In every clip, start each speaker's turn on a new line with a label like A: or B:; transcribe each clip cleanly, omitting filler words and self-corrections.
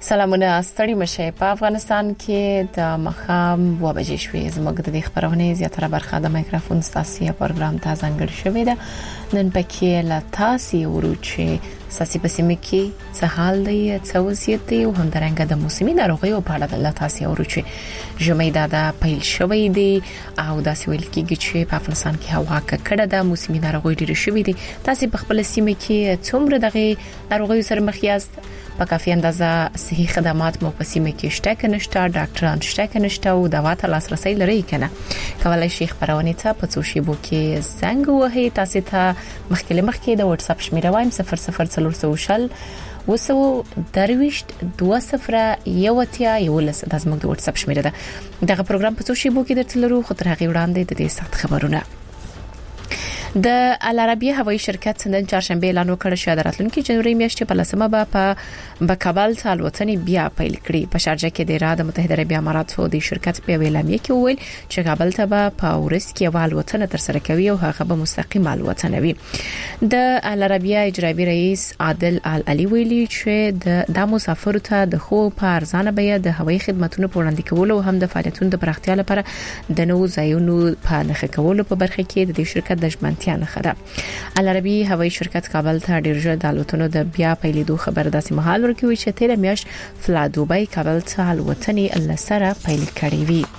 A: سلامونه ستړي مشه په افغانستان کې د مخام و بجې شوې زموږ د خبرونه زیاتره برخه د مایکروفون ساسي پروګرام ته ځانګړی شوې ده نن پکې لا تاسو ورچې ساسي پسمه کې څه حال دی څه وضعیت دی او همدارنګه د موسمي ناروغیو په اړه د لا تاسو ورچې جمعیدا د پیل شوې دی او د سویل کې چې په افغانستان کې هوا ککړه ده موسمي ناروغي ډېر شوې دي تاسو په خپل سیمه کې څومره دغه ناروغیو سره مخ یاست په کافي اندازه صحي خدمات مو په سیمه کې شته کنيشته ډاکټران شته کنيشته او دوا ته لاسرسي لري کنه کولای شي خبرونه ته په سوشيبو کې زنګ وهي تاسو ته مخکې د واتس اپ شمیره وایم 0040 وسو درويشت 20 یوتیا یولس د زموږ د واتس اپ شمیره ده دغه پروګرام په سوشيبو کې درته لرو خو تر هغه وړاندې د دې سخت خبرونه د العربیه هوایي شرکت نن چهارشنبه اعلان وکړ چې د راتلونکي جنوري میاشتې په لسمه په کابل ته الوتنې بیا پیل کړي په شارجه کې د اراده متحده عربی اماراتو د شرکت په اعلامیه کې وویل چې کابل ته په ورځ کې الوتنه تر سره کوي او هغه به مستقیم الوتنه وي د العربیه اجرایي رئیس عادل علي ویلي چې د مسافرو ته د خو په ارزانه بیه د هوایي خدماتو په وړاندې کولو هم د فعالیتونو د پراختیا لپاره د نوو ځایونو په نخښه کولو په برخه کې د شرکت د ژمنتیا نه خره العربی هوایي شرکت کابل ته ډیر ژر د الوتنو د بیا پیلېدو خبر داسې مهال ورکوي چې تیر میاشت فلا دوبۍ کابل ته الوتنې لسره پیل کړې وي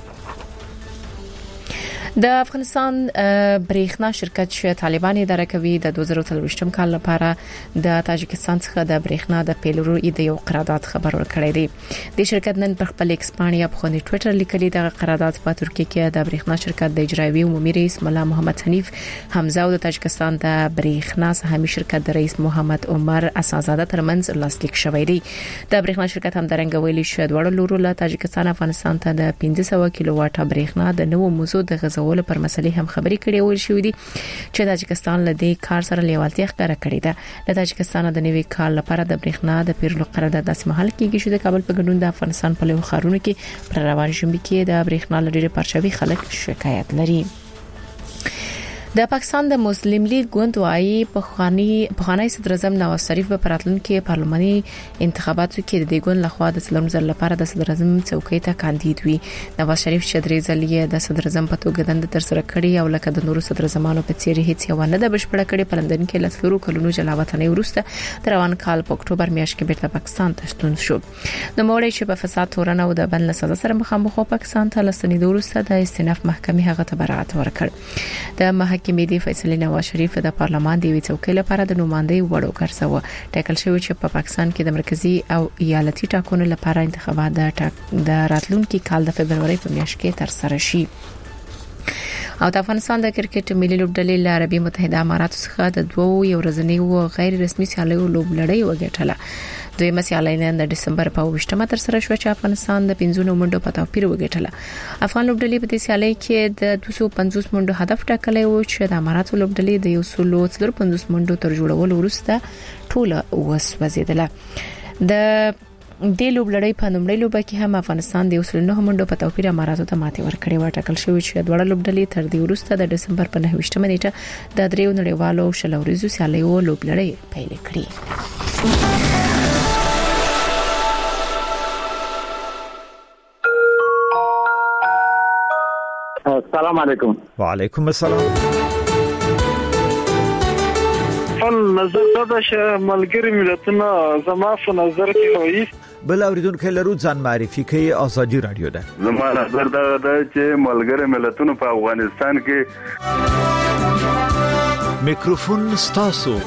A: د افغانستان برېښنا شرکت چې طالبان اداره کوي د 2023م کال لپاره د تاجکستان څخه د برېښنا د پیلورو د یو قرارداد خبر ورکړی دی د شرکت نن پر خپل ایکسپانیا په خونی ټوئیټر لیکلي د قرارداد په ترکیه کې د برېښنا شرکت د اجرایي عمومي رئیس مولا محمد حنیف حمزه او د تاجکستان د برېښنا سهامي شرکت د رئیس محمد عمر اساسزاده ترمنځ لاسلیک شوی دی د برېښنا شرکت هم درنګ ویلي چې دوړ لورو له تاجکستان افغانستان ته د 1500 کیلو واټه برېښنا د نوو موضوع د غزولو پر مسلې هم خبرې کړې وې شوې دي چې تاجکستان له دې کار سره لیوالتیا ښکاره کړې ده د تاجکستان د نوي کال لپاره د برېښنا د پیرلو قرارداد داسې محل کېږي چې د کابل په ګډون د افغانستان په لوی ښارونو کې پر روان شومبي کې د برېښنا لري پرچاوي خلک شکایت لري د پاکستان د مسلم لیگ ګوند وايي پخوانی صدر اعظم نواز شریف په راتلونکي پارلماني انتخاباتو کې د دې ګوند لخوا د څلورم ځل لپاره د صدر اعظم څوکۍ ته کاندید وي نواز شریف چې درې ځلې د صدر اعظم په توګه دند تر سره کړی او لکه د نورو صدر اعظمانو په څیر هیڅ یو نه د بشپړه کړي په لندن کې لسلورو کلونو جلاوطنۍ وروسته د روان کال په اکتوبر میاشت کې بیرته پاکستان ته ستون شو نو موړی چې په فساد تورنه او د بن له سزا سره مخامخ پاکستان ته لستنیدو وروسته د استئناف محکمې هغه ته براءت ورکړ د محکمې د فیصله نواز شریف د پارلمان دی څوکۍ لپاره د نمائندې وړو ګرځاوه ټاکل شوی چې په پاکستان کې د مرکزی او ایالتي ټاکنو لپاره انتخابات د راتلونکي کال د فبرवरी په میاشت کې تر سره شي او د افغانستان د کرکټ ملي لوبډلې له عربي متحده اماراتو څخه د دوه ورځنیو او غیر رسمي سیالیو لوبلړۍ وګټله دویمه سیالي نن د دسمبر په 28مه تر سره شو چې افغانستان د 15 منډو په توپیر وګټله افغان لوبډلې په دې سیالي کې د 250 منډو هدف ټاکلی و چې د اماراتو لوبډلې د 150 منډو تر جوړولو وروسته ټوله وسوځیدله د د لوبلړۍ په نومړۍ لوبه کې هم افغانستان د 9 منډو په توپیر اماراتو ته ماتې ورکړې و ټاکل شوی چې دوه لوبډلې تر دې وروسته د دسمبر په 29مه نیټه د دریو نړیوالو شلوريزو سیالیو لوبلړۍ پیل کړې
B: السلام علیکم
C: وعلیکم السلام
D: نظر دا چې ملګری ملتونه زما په نظر کې وایي
C: بل اوریدونکو لرو ځان معرفي کوي ازادي رادیو ده
E: زما نظر دا چې ملګری ملتونه په افغانستان کې
C: میکروفون ستاسو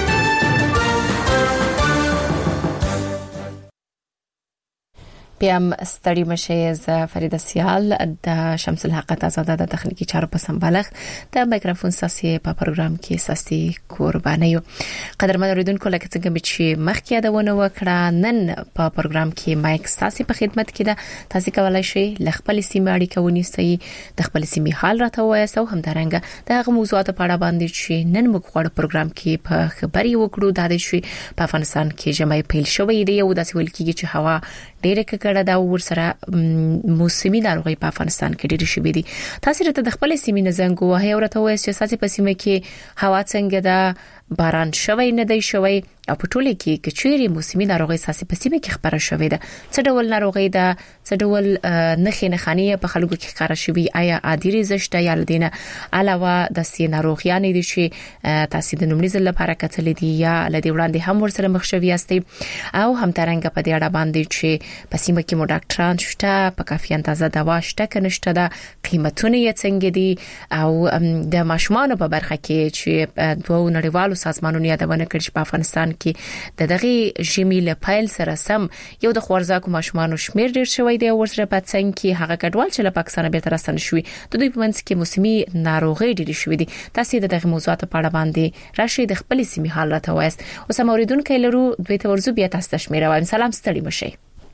A: پیم ستړي مشه ز فرید سیال د شمس الحق آزاده د تخنیکی چارو په سمبالغ د مایکروفون ساسي په پروګرام کې ساسي قرباني قدرمن اوریدونکو لکه څنګه چې مخکې یادونه وکړه نن په پروګرام کې مایک ساسي په خدمت کې ده تاسو کولای شئ خپل سیمه اړیکه ونیسئ د خپل سیمه حال راته وایسو هم درنګ دغه موضوعات په اړه باندې چې نن موږ غواړو پروګرام کې په خبري وکړو د دې شي په افغانستان کې جمعي پیل شوې دی او داسې ول کېږي چې هوا ډېر کړه دا ورسره موسمي ناروغي په افغانستان کې ډېر شوې دي تاسو راته د خپل سیمې نه زنګ وهي او راته وایي چې تاسو په سیمه کې هوا څنګه ده باران شوی نه دی شوی او په ټوله کې کچيري موسمي ناروغي ساسي په سیمه کې خبره شوې ده څه ډول ناروغي ده څه ډول نخني په خلکو کې ښکارا شوی آیا عادي رزشته یا لدینه علاوه د سي ناروغیان دي چې تاسو د نومړي ځل لپاره کتل دي یا لدی وړاندې هم ورسره مخ شوی یاستئ او هم ترنګ په دې اړه باندې چې په سیمه کې مو ډاکټران شته په کافي اندازه دوا شته کنيشته ده قیمتونه یې څنګه دي او د ماشومان په برخه کې چې دوه نړیوالو سازمانونو یادونه کړي په افغانستان کې د دغه ژمي له پایل سره سم یو د خورزاکو ماشومان شمیر ډیر شوی دی ورسره په څنګه کې هغه کډوال چې له پاکستان به تر راستنه شوی د دوی په منځ کې موسمي ناروغي ډیر شوی دي تاسو دغه موضوعات په اړه باندې راشي د خپل سیمې حال راته وایست اوس موریدونکو لرو دوی ته ورزو بیا تاسو ته شمیره وایم سلام ستړي مشي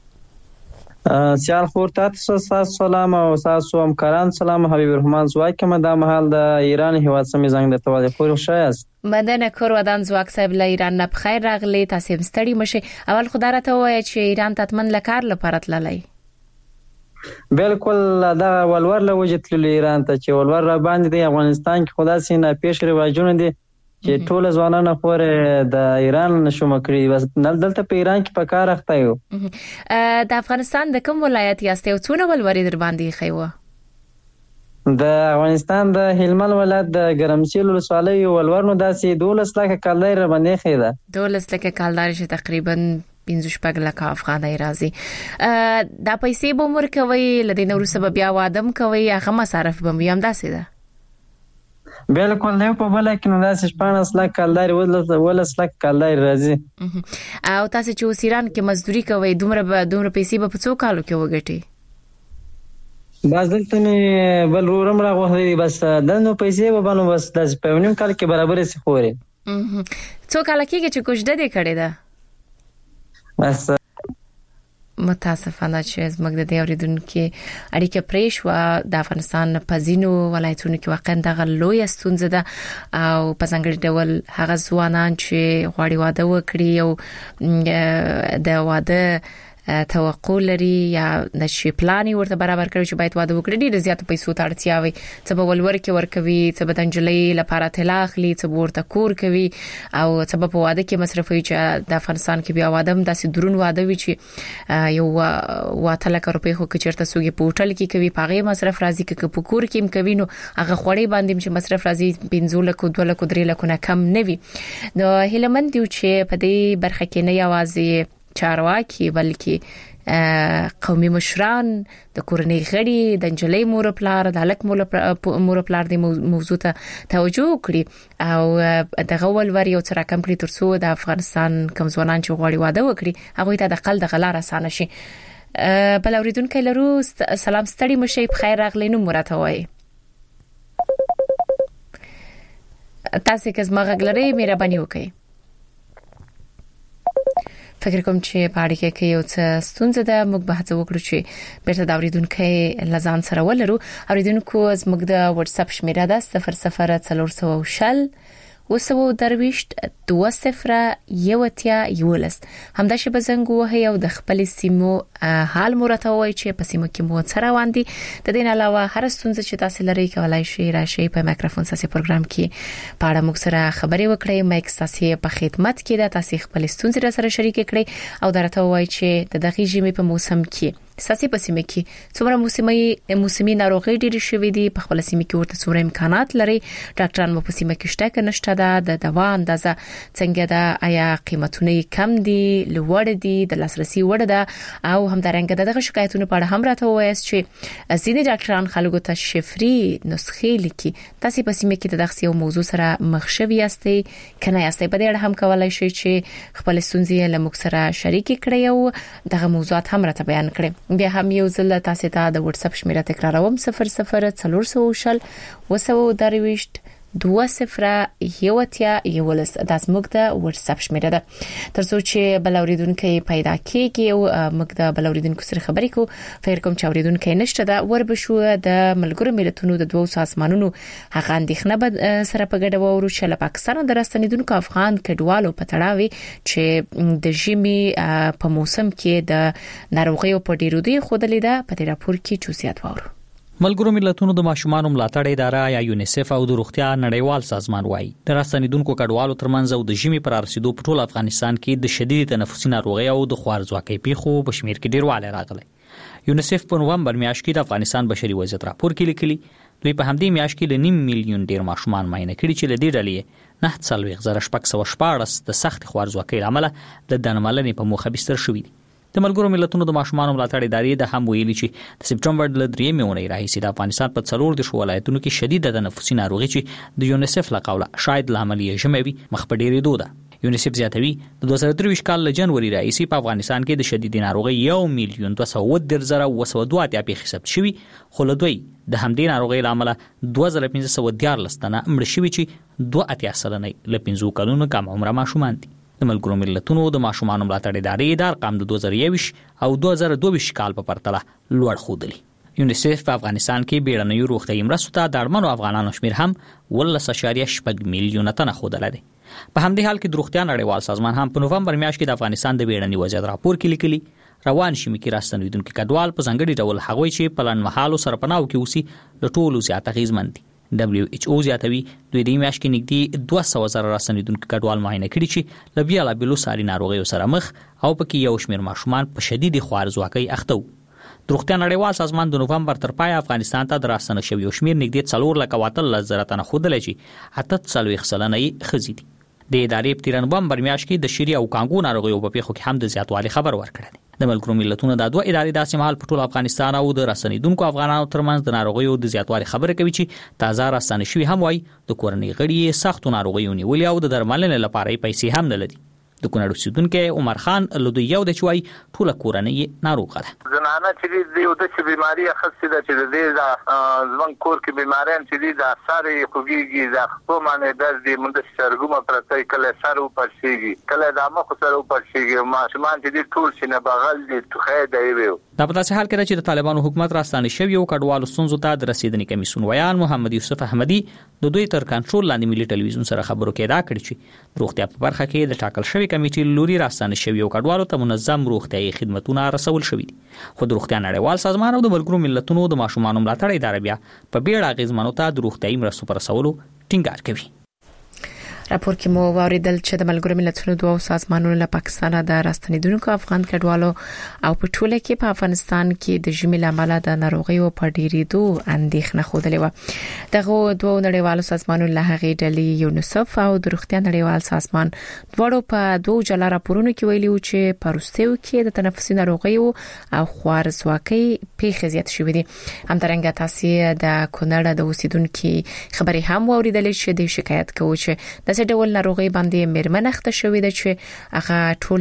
F: سیال خور تاسو سلام او تاسو هم کاران سلام حبیب الرحمن زواک کوم د محل د ایران هیواد سمې زنګ د توالي خور شایست
A: مدنه کور ودان زواک صاحب له ایران نه بخیر راغلی تاسو هم ستړي مشي اول خدای راته وایي چې ایران تطمن لکار لپاره تللی
F: بالکل دا ولور له وجه تللی ایران ته چې ولور را باندې د افغانستان کې خدا سينه پیش رواجونه دي چې ټول ځوانان خور د ایران نشو مکړي بس دلته په ایران کې په کار اخته یو
A: د افغانستان د کوم ولایت یاست او څونه ولوري در باندې خيوه
F: د افغانستان د هلمند ولایت د ګرمسیل ولسوالۍ ولور نو داسې 12 لک کالدار باندې خېده 12
A: لک کالدار چې تقریبا 15 لک افغانۍ راځي دا پیسې به مور کوي لدې نور سبب بیا وادم کوي هغه مصارف به هم داسې ده
F: بالکل نه په بل کې نو داسې 15 لک کالدار ولس لک کالدار راځي
A: او تاسو چې وسیران کې مزدوري کوي دومره پیسې به په څو کالو کې وګټي
F: بس دلته مې بل رورم راغوي بس دنه پیسې به بنو بس د پېونیم کال کې برابر سي خوري
A: څو کال کې چې کوشده دې کړې ده
F: بس
A: متاسفانه چې زموږ د اوریدونکو اړیکه پریښ و د افغانستان په ځینو ولایتونو کې واقعا دغه لوی ستونزه ده او په ځانګړي ډول هغه ځوانان چې غواړي واده وکړي او د واده توقع لري یا نشي پلان ورته برابر کړی چې باید واده وکړي ډیر زیات پیسو ته اړتیا وي څه به ولور کې ورکوي څه به دنجلې لپاره تلاخلي څه ورته کور کوي او څه په واده کې مصرفوي چې د افغانستان کې بیا واده هم داسې درون واده وي چې یو واته لک روپۍ خو چیرته سوګي په هوټل کې کوي پاغه مصرف راځي کې په کور کې هم کوي نو هغه خوړې باندې چې مصرف راځي 15 لک 2 لک 3 لک نه کم نه وي نو هلمند دی چې په دې برخه کې نه یوازې چارواکي بلکې قومي مشران د کورنۍ غړي د انجلۍ مور پلار د الک مور پلار د موضوع ته توجه کړي او د غول ور یو تر کم کړی ترڅو د افغانستان کوم ځوانان چې غواړي واده وکړي هغه ته د قل د غلار اسانه شي بل اوریدونکو لرو سلام ستړي مشي په خیر راغلی نو مراته وای تاسو که زما غلري مهرباني وکړئ فکر کوم چې په اړه کې یو څه ستونزه ده موږ به هڅه وکړو چې بیرته د اوریدونکو لزان سره ولرو اوریدونکو زموږ د واتس اپ شمیره ده 00400 وسو درويشت 2011 همدا شی بزنګ وه یو د خپل سیمو حال مرته وای چې په سیمو کې مو سره واندي د دین علاوه هر ستونزه چې تاسو لري کولای شئ راشي په مایکروفون ساسي پروګرام کې په اړه موږ سره خبرې وکړئ مایک ساسي په خدمت کې ده تاسو خپل ستونزې سره شریک کړئ او درته وای چې د دغه ژمي په موسم کې ساسي په سیمه کې څومره موسمي ناروغي ډېر شوې دي په خپل سیمه کې ورته څومره امکانات لري ډاکټران مو په سیمه کې شته که نشته ده د دوا اندازه څنګه ده آیا قیمتونه کم دي لوړ دي د لاسرسي وړ ده او همدارنګه دغه شکایتونه په اړه هم راته وایست چې ځینې ډاکټران خلکو ته شفري نسخې لیکي تاسو په سیمه کې د دغه یو موضوع سره مخ شوي یاستئ کنه یاستئ په دې اړه هم کولای شئ چې خپل ستونزې له موږ سره شریک کړئ او دغه موضوعات هم راته بیان کړئ بیا هم یو ځل تاسو ته د واتس اپ شمیره تکراروم 00400 وسو درويشت 2011 د زموږ د واتس اپ شمیره ده ترڅو چې بلوریدونکو پیدا کیږي او موږ د بلوریدونکو سره خبرې کو فکر کوم چې اوریدونکو نشته ده وربشو د ملګرو ملتونو د دوه سازمانونو هغه اندېښنه سره په ګډه وورو چې له پاکستان د راستنیدونکو افغان کډوالو په تړاوي چې د ژمي په موسم کې د ناروغیو په ډیرو دی خودلې ده په دې راپور کې چوسیات وورو
G: ملګرو ملتونو د ماشومانو ملاتړ اداره یا یونیسف او د روغتیا نړیوال سازمان وايي د راستنیدونکو کډوالو ترمنځ او د ژمي پر رسیدو په ټول افغانستان کې د شدید تنفسي ناروغي او د خوارځواکۍ پیښو په شمیر کې ډیروالی راغلی. یونیسف په نومبر میاشت کې د افغانستان بشري وضعیت راپور کې لیکلي دوی په همدې میاشت کې ل 9 میلیون ډیر ماشومان معاینه کړي چې له دې ډلې 9,614 د سخت خوارځواکۍ لامل د درملنې په موخه بستر شوي دي. د ملګرو ملتونو د ماشومانو ملاتړ ادارې د هم ویلي چې د سپټمبر د 3 میاشتې راهیسې د افغانستان په 4 ولایتونو کې شدید تنفسي ناروغي چې د یونیسف له قوله شاید له عملیه ژموي مخ په ډېرېدو ده. یونیسف زیاتوي د 2023 کال له جنوري راهیسې په افغانستان کې د شدید ناروغي 1,210,202 پیښې ثبت شوي، خو له دوی د همدې ناروغي لامل 2514 تنه مړ شوي چې 2.8% له 15 کلونو کم عمره ماشومان دي. د ملګرو ملتونو د ماشومانو ملاتړ ادارې د ارقام د 2021 او 2022 کال په پرتله لوړ ښودلي. یونیسف په افغانستان کې بیړنیو روغتیايي مرستو ته د اړمنو افغانانو شمیر هم 19.8 میلیونه تنه ښودلی دی. په همدې حال کې د روغتیا نړیوال سازمان هم په نومبر میاشت کې د افغانستان د بیړني وضعیت راپور کې لیکلي روان شمي کې راستنیدونکو کډوال په ځانګړي ډول هغوی چې په لنډمهالو سرپناهو کې اوسي له ټولو زیات اغېزمن دي. WHO زیاتوي دوی د میاشت کې نږدې 200,000 راستنیدونکو کډوال معاینه کړي چې له بېلابېلو ساري ناروغیو سره مخ او پکې یو شمېر ماشومان په شدید خوارځواکۍ اخته وو. د روغتیا نړیوال سازمان د نومبر تر پایه افغانستان ته د راستنه شویو شمېر نږدې 4,14,000 تنه ښودلی چې 48 سلنه یې ښځې دي. د ادارې په تیر نومبر میاشت کې د شری او کانګو ناروغیو په پیښو کې هم د زیاتوالي خبر ورکړی دی. د ملګرو ملتونو د دوه ادارې داسې مهال په ټول افغانستان او د راستنیدونکو افغانانو ترمنځ د ناروغیو د زیاتوالي خبره کوي چې تازه راستنه شوي هم وایي د کورنۍ غړي سختو ناروغیو نیولې او د درملنې لپاره پیسې هم نه لري. د کونړ اوسیدونکو عمر خان له دوی یو د چوي ټول کورنۍ ناروغه ده.
H: زنانه چې د یو د بیماری خاصه ده چې د ځوان کور کې بیماران چې د ساري خوږیږي د خپل معنی د مونږ سرګومه پرته کله سارو پرشيږي کله د مخ سره پرشيږي ماشومان چې ټول شنه بغل دي توخه دی ویو.
G: دا په داسې حال کې چې د طالبانو حکومت راستانه شوی او کډوالو ستونزو ته د رسیدنې کمیسیون ویان محمد یوسف احمدی د دوی تر کنټرول لاندې ملي ټلویزیون سره خبرو کې دا کړی چې روغتیا په برخه کې د ټاکل شوی کمیټې لوري راستانه شوی او کډوالو ته منظم روغتیايي خدماتونه رسول شوی دي. خو د روغتیا نړیوال سازمان او د ملګرو ملتونو د ماشومانو ملاتړ اداره بیا په بیړه اغیزمنو ته د روغتیايي مرستو پر رسولو ټینګار کوي.
A: راپور کې مو واوریدل چې د ملګرو ملتونو دوه سازمانونو له پاکستان د راستنیدونکو افغان کډوالو او په ټوله کې په افغانستان کې د ژمي لامل د ناروغیو په ډیریدو اندېښنه خوده و. دغه دوه نړیوالو سازمانونو له هغه ډلې یونیسف او د روغتیا نړیوال سازمان دواړو په دوه جلا راپورونو کې ویلي و چې په روسیو کې د تنفسي ناروغیو او خوارځواکۍ پیښې زیات شوې دي. همدارنګه تاسو د کونړ د اوسیدونکو خبري هم واوریدل چې د شکایت کوي چې د ډول ناروغي باندې مرمن اخته شوې ده چې هغه ټول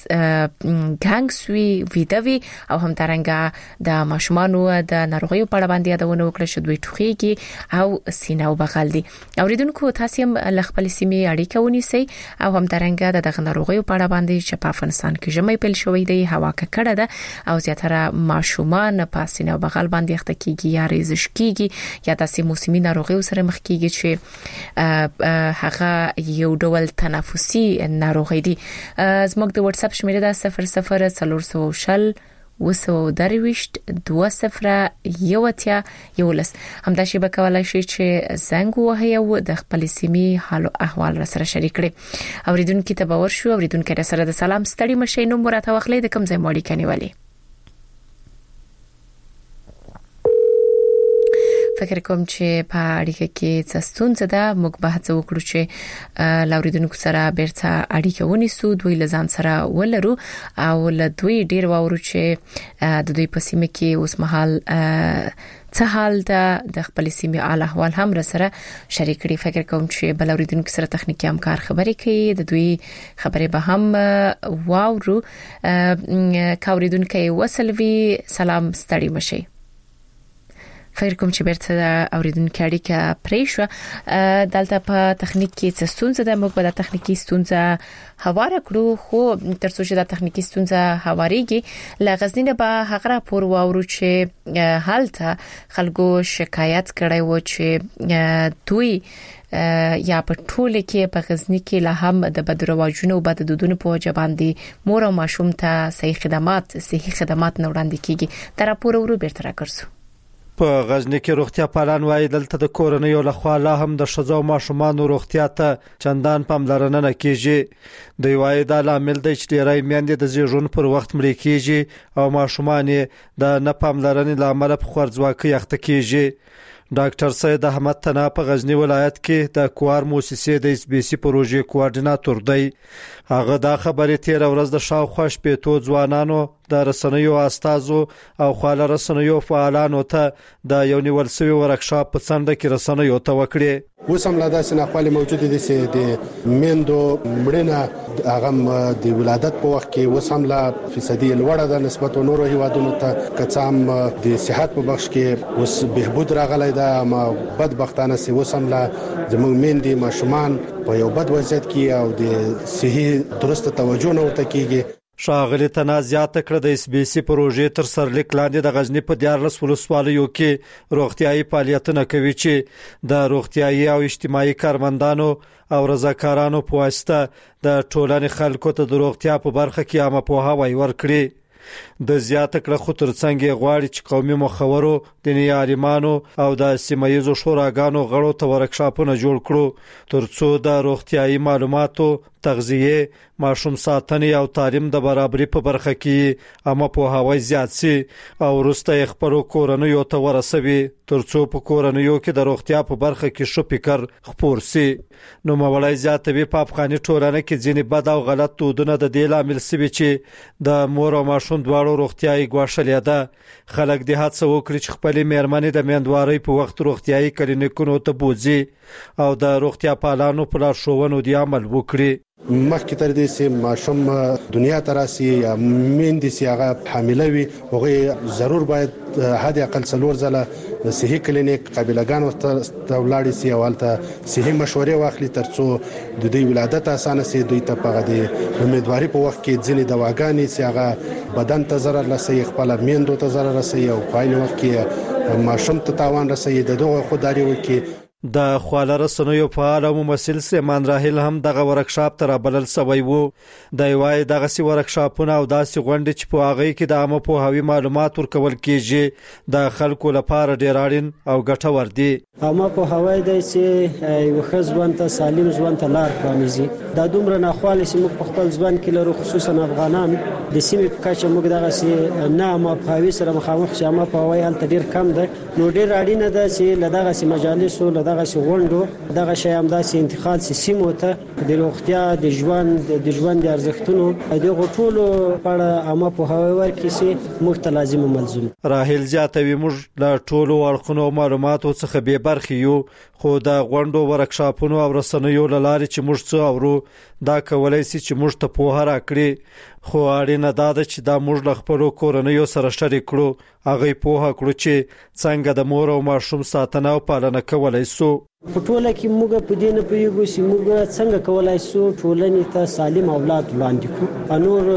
A: ورځ ګانګسوي ویدوي او هم ترنګه د ماشومانو د ناروغي په اړه باندې یادونه وکړه چې دوی ټوخیږي او سینه او بغل دي. اوریدونکو تاسو هم ل خپل سیمې اړیکه ونیسئ او هم ترنګه د ناروغي په اړه باندې چې په افغانستان کې ژمي پیل شوې ده هوا ککړه ده او زیاتره ماشومان په سینه او بغل باندې اخته کیږي یا ریزش کیږي یا داسې موسمي ناروغي سره مخ کیږي چې هغه یو ډول تنفسي ناروغي دي. زموږ د واتس اپ شمیره ده 0040 وسو درويشت 2011 همدا شی به کولای شي چې زنګ وهي او د خپل سیمې حال او احوال را سره شریک کړي. اوریدونکو ته باور شو اوریدونکو سره د سلام ستړي مشي نو مرته واخلې د کم ځای ماړي کنيوالي. فکر کوم چې په اړیکه کې څه ستونزه ده موږ به هڅه وکړو چې لاوریدونکو سره بیرته اړیکه ونیسو دوی لزان سره ولرو او له دوی ډیر واورو چې د دوی په سیمه کې اوس مهال څه حال ده د خپل سیمې اعلی احوال هم را سره شریک کړي. فکر کوم چې بل اوریدونکو سره تخنیکی همکار خبرې کوي د دوی خبرې به هم واورو. کاوریدونکو وسلوي سلام ستړي مشي. فکر کوم چې بیرته اوریدونکو اړیکه پرې شو دلته په تخنیک کې څه ستونزه ده موږ به د تخنیکی ستونزه هواره کړو خو ترڅو چې د تخنیکی ستونزه هواريږي ل غزنین به هغه راپور واورو چې حالته خلکو شکایت کړي و چې دوی یا په ټوله کې په غزنی کې له هم د بدرواجونو او بد دودونو په وجه باندې مور او ماشوم ته صحي خدمات نه وړاندې کیږي. دا راپور ورو بیرته راکړسو.
I: په غزنی کې روغتیا پالان وایي دلته د کورنیو لخوا لا هم د ښځو او ماشومانو روغتیا ته چندان پاملرنه نه کیږي. دوی وایي دا لامل دی چې ډېری میندې د زیږون پر وخت مړې کیږي او ماشومان د نه پاملرنې له امله په خوارځواکۍ اخته کیږي. ډاکټر سید احمد تنا په غزنی ولایت کې د کوار موسسې د اس بي سي پروژې کوارډیناتور دی. هغه دا خبرې تیر ورځ د شاوخوا شپېتو ځوانانو د رسنیو استازو او خواله رسنیو فعالانو ته د یو نیول شوی ورکشاپ په څنډه کې رسنیو ته وکړي.
J: وسم لا داسې ناخوالې موجوده دي چې د میندو مړینه هغه د ولادت په وخت کې وسم لا فیصدي لوړه ده نسبت نورو هیوادونو ته. کڅام د صحت په بخش کې اوس بهبود راغلی ده، ما بدبختانه سي وسم لا زموږ میندې ماشومان په یو بد وضعیت کې او د صحي درسته توجه نه ورته کیږي.
I: شاغلی تنازعات کړه د اس بي سي پروژې تر سرلیک لاندې د غزنی په 14 ولسوالیو کې روغتيایي فعالیتونه کوي چې د روغتيایي او اجتماعي کارمندانو او رضاکارانو په واسطه د ټولنې خلکو ته د روغتیا په برخه کې عامه پوهاوی ورکړي. د زیاته کړه خو ترڅنګ غواړي چې قومي مخورو دیني عالمانو او د سیمایي شوراګانو غړو ته ورکشاپونه جوړ کړو ترڅو د روغتيایي معلوماتو، تغذیه، ماشوم ساتنې او تعلیم د برابرۍ په برخه کې عامه پوهاوی زیات شي او وروسته خپل کورنیو ته ورسوي ترڅو په کورنیو کې د روغتیا په برخه کې ښه فکر خپور شي. نو مولای زیاتوي په افغاني ټولنه کې ځینې بد او غلط دودونه د دې لامل سوي چې د مور او ماشوم دواړو روغتیايي ګواښلې ده. خلک د هڅه وکړي چې خپل میرمنې د میندوارۍ په وخت روغتیايي کلینیکونو ته بوځي او د روغتیا پالانو په لارښوونو دی عمل وکړي.
J: مخکې تر دې چې ماشوم دنیا ته راسي یا میندې چې هغه حامله وي هغه ضرور باید حد اقل 4 ځله صحي کلینیک قابلګانو ته ولاړ شي او هلته صحي مشورې واخلي ترڅو د دوی ولادت اسانه شي. دوی ته په د امیدواري په وخت کې ځینې دواګانې چې هغه بدن ته ضرر رسوي، خپل میندو ته ضرر رسوي او په عین وخت کې ماشوم ته تاوان رسوي، د دغه خودداري وکړي.
I: د خواله رسنیو فعال او ممثل سیمان راهیل هم دغه ورکشاپ تر بلل سوی وو. د وای دغه سی ورکشاپونه او داسې غونډې چې په هغه کې د عامه پوهاوی معلومات ورکول کیږي د خلکو لپاره ډیر اړین او ګټور دي.
K: عامه پوهاوی د چې یو خزوان ته سالم ځوان ته لار پرانیزي. دا دومره ناخواله چې موږ په خپل ځوان کې لرو، خصوصا افغانان د سیمې په کچه موږ دغه سي نه عامه پوهاوی سره مخامخ شي. عامه پوهاوی هلته ډیر کم ده، نو ډیر اړینه ده چې لدغه سي مجالسو دغه غونډو دغه شی هم داسې انتقال سیمو ته د روغتیا د ژوند د ارزښتونو دغه ټولو په اړه عامه پوهاوی ورکړي چې موږ ته لازم ملزم.
I: راهیل زیاتوي موږ له ټولو اړخونو معلوماتو څخه به برخې یو، خو د غونډو ورکشاپونو او رسنیو لارې چې موږ څه اورو دا کولای شي چې موږ ته پوهه راکړي. خو اړینه ده چې دا موږ له خپل کورنیو سره شریک کړو، هغه پوهه کړو چې څنګه د مور او ماشوم ساتنه او پالنه کولای شو.
K: په ټوله کې موږ په دې نه پوهیږو چې موږ څنګه کولای شو ټولنې ته سالم اولاد وړاندې کړو. نور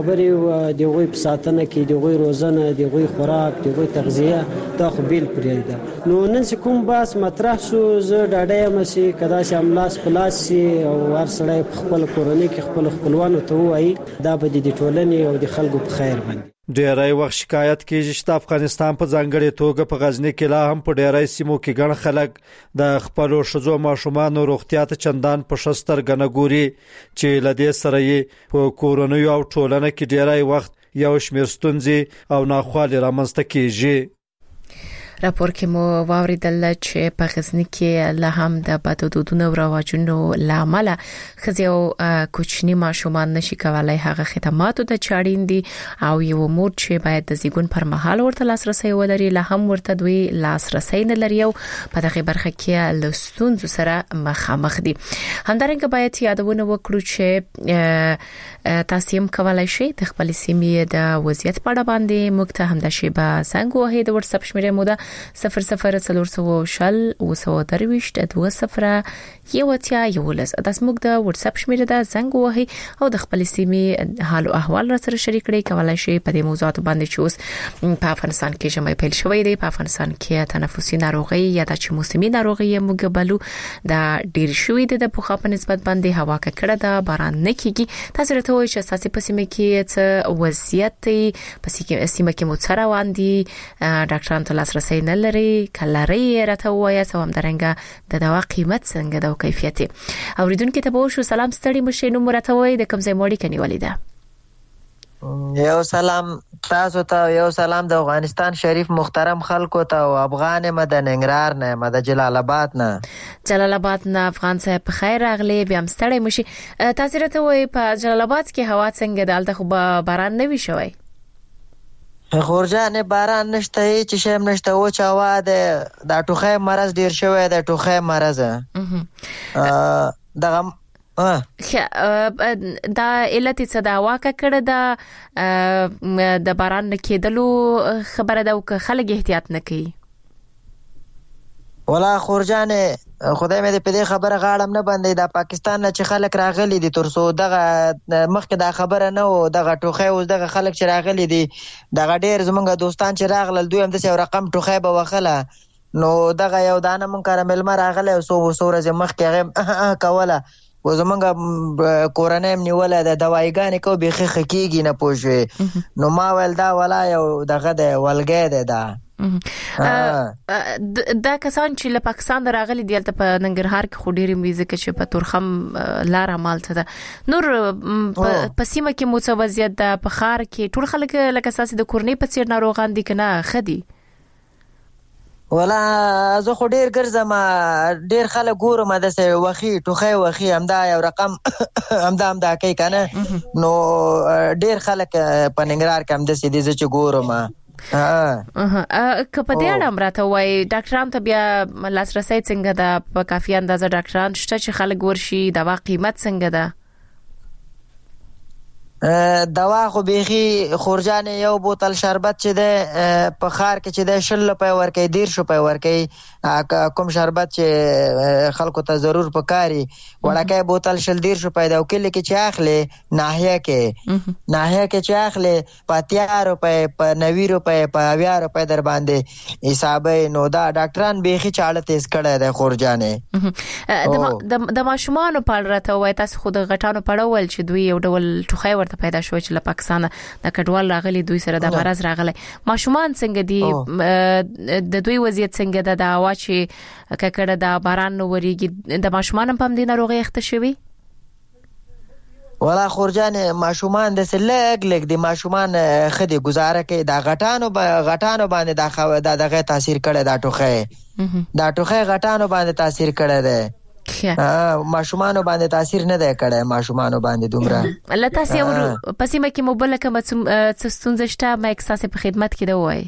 K: خبرې د غوي په ساتنه کې د غوي روزنه، د غوي خوراک، د غوي تغذیه دا خو بیل پرې ده. نو نن چې کوم باس مطرح شو زه ډاډه یم چې کدا چې املاس پلاس او هر سړی خپل کورنۍ کې خپل خپلوانو ته وایي دا به د ټولنې او د خلکو په خیر باندې.
I: ډیری وخت شکایت کیږي چې افغانستان په ځانګړي توګه په غزنی کې لا هم په ډیری سیمو کې ګڼ خلک د خپل ښځو ماشومانو روغتیا ته چندان په شستر غنه ګوري چې لدې سره یې په کورونو او ټولنه کې ډیری وخت یو شمېر ستونزې او ناخوالې رامنځته کیږي.
A: راپور کې مو واوریدل چې په غزنی کې له هم د بد دودونو او رواجونو لامل خزي او کوچني ماشومان نشي کولای هغه خدماتو د چاړین دي او یو مور چې باید د زیګون پر مهال ورته لاسرسي ولري له هم ورته دوی لاسرسي نه لري او په دغه برخه کې لستونزو سره مخامخ دي. همدارنګه باید یادونه وکړو چې تاسو هم کولای شئ د خپل سیمې د وضعیت په اړه باندې موږ ته هم د شیبه څنګه وه د واتس اپ شمیره مو ده 0040 وسو درويشت 20 یوتیا یولس د اسموږ د واتس اپ شمیره ده زنګ وهي او د خپل سیمې حال او احوال را سره شریک کړئ. کولای شئ په دې موضوعات باندې چې اوس په افغانستان کې جمعي پیل شوې ده. په افغانستان کې تنفسي ناروغي یا د موسمي ناروغي موږ بلو دا ډیر شوې ده په خاطر په نسبت باندې هوا کړه ده باران نه کیږي. تاسو راته وایئ چې اساسي په سیمه کې څه وضعیت په سیمه کې مو څه روان دي، ډاکټرانو ته لاسرسي کړی نه لري کلاري راته وایي سو هم درنګه د دوا قیمت څنګه د کیفیت اوریدونکو ته به شو سلام ستړي مشه نو مرته وایي د کوم ځای موړي کني ولیدا
L: یو سلام تاسو ته یو سلام د افغانستان شریف محترم خلکو ته او افغان مدن انګرار نه مد جلال آباد نه افغان صاحب په خیر راغلی بیا مستړی مشي تاسو راته وای په جلال آباد کې هوا څنګه دالته خو باران نه وی شوی خورجان باران نشته چې شم نشته او چاوا د ټوخه مرز ډیر شوی د ټوخه مرز دغه دا علت څه دا واکه کړه د باران کېدلو خبره ده او خلک احتیاط نه کوي ولا خورجان خدای مې دې په دې خبره غاړم نه باندې د پاکستان نه چې خلک راغلي دي ترسو دغه مخکې دا خبره نه و دغه ټوخه او دغه خلک چې راغلي دي دغه ډیر زمونږ دوستان چې راغلل دوی هم د یو رقم ټوخه به وخله نو دغه یو دانه مونږ کارمل ما راغله او سو ورځ مخکې هغه کوله و زمونږ کورنۍ نیوله د دوايګانې کو به خخکیږي نه پوښوي نو ما ول دا ولا یو دغه د ولګې ده دا دا کسان چې له پاکستان راغلي دي ته په ننګرهار کې خډيري میوزیک چې په تورخم لار عملته ده نور په سیمه کې متوازیت ده په خار کې ټول خلک لکه اساس د کورنۍ په څیر ناروغان دي کنه خدي ولا زه خو ډیر ګرځم ډیر خلک ګورم د سه وخی ټوخه وخی همدا یو رقم همدا کوي کنه نو ډیر خلک په ننګرهار کې هم د سې دي چې ګورم کپه دې اړه امراته وای ډاکټران ته بیا لاسرسي څنګه ده په کافي اندازه ډاکټران شته چې خلک ورشي دوا قیمت څنګه ده دوا خو بيخي خورجان یو بوتل شربت چې ده په خار کې چې ده شل په ورکې دیر شو په ورکې کوم شربت چې خلکو ته ضرور پکاري وړکه بوتل شل دیر شو په دا کله کې چې اخلي ناحیه کې چې اخلي په 30 روپے په 90 روپے په 20 روپے در باندې حساب نو دا ډاکټران بيخي چاړه تیز کړه ده خورجانې د ماشومان په اړه راته وای تاسو خود غټانو پړول چې دوی یو ډول ټوخه پیدا شو چې له پاکستان د کډوال راغلي دوی سره د مرز راغلي ماشومان څنګه دي د دوی وضعیت څنګه ده د هوا چې ککړه د باران نو وريږي د ماشومان په دې ناروغي اخته شوی ولا خورجان ماشومان د سلګ د ماشومان خدي گزاره کوي د غټانو باندې دغه تاثیر کړي دا ټوخه غټانو باندې تاثیر کړي ده ماشومانو باندې تاثیر نه دی کړی ماشومانو باندې دومره الله تاسو پسې مکه موبایل کوم څه شته ما احساس په خدمت کې دی وای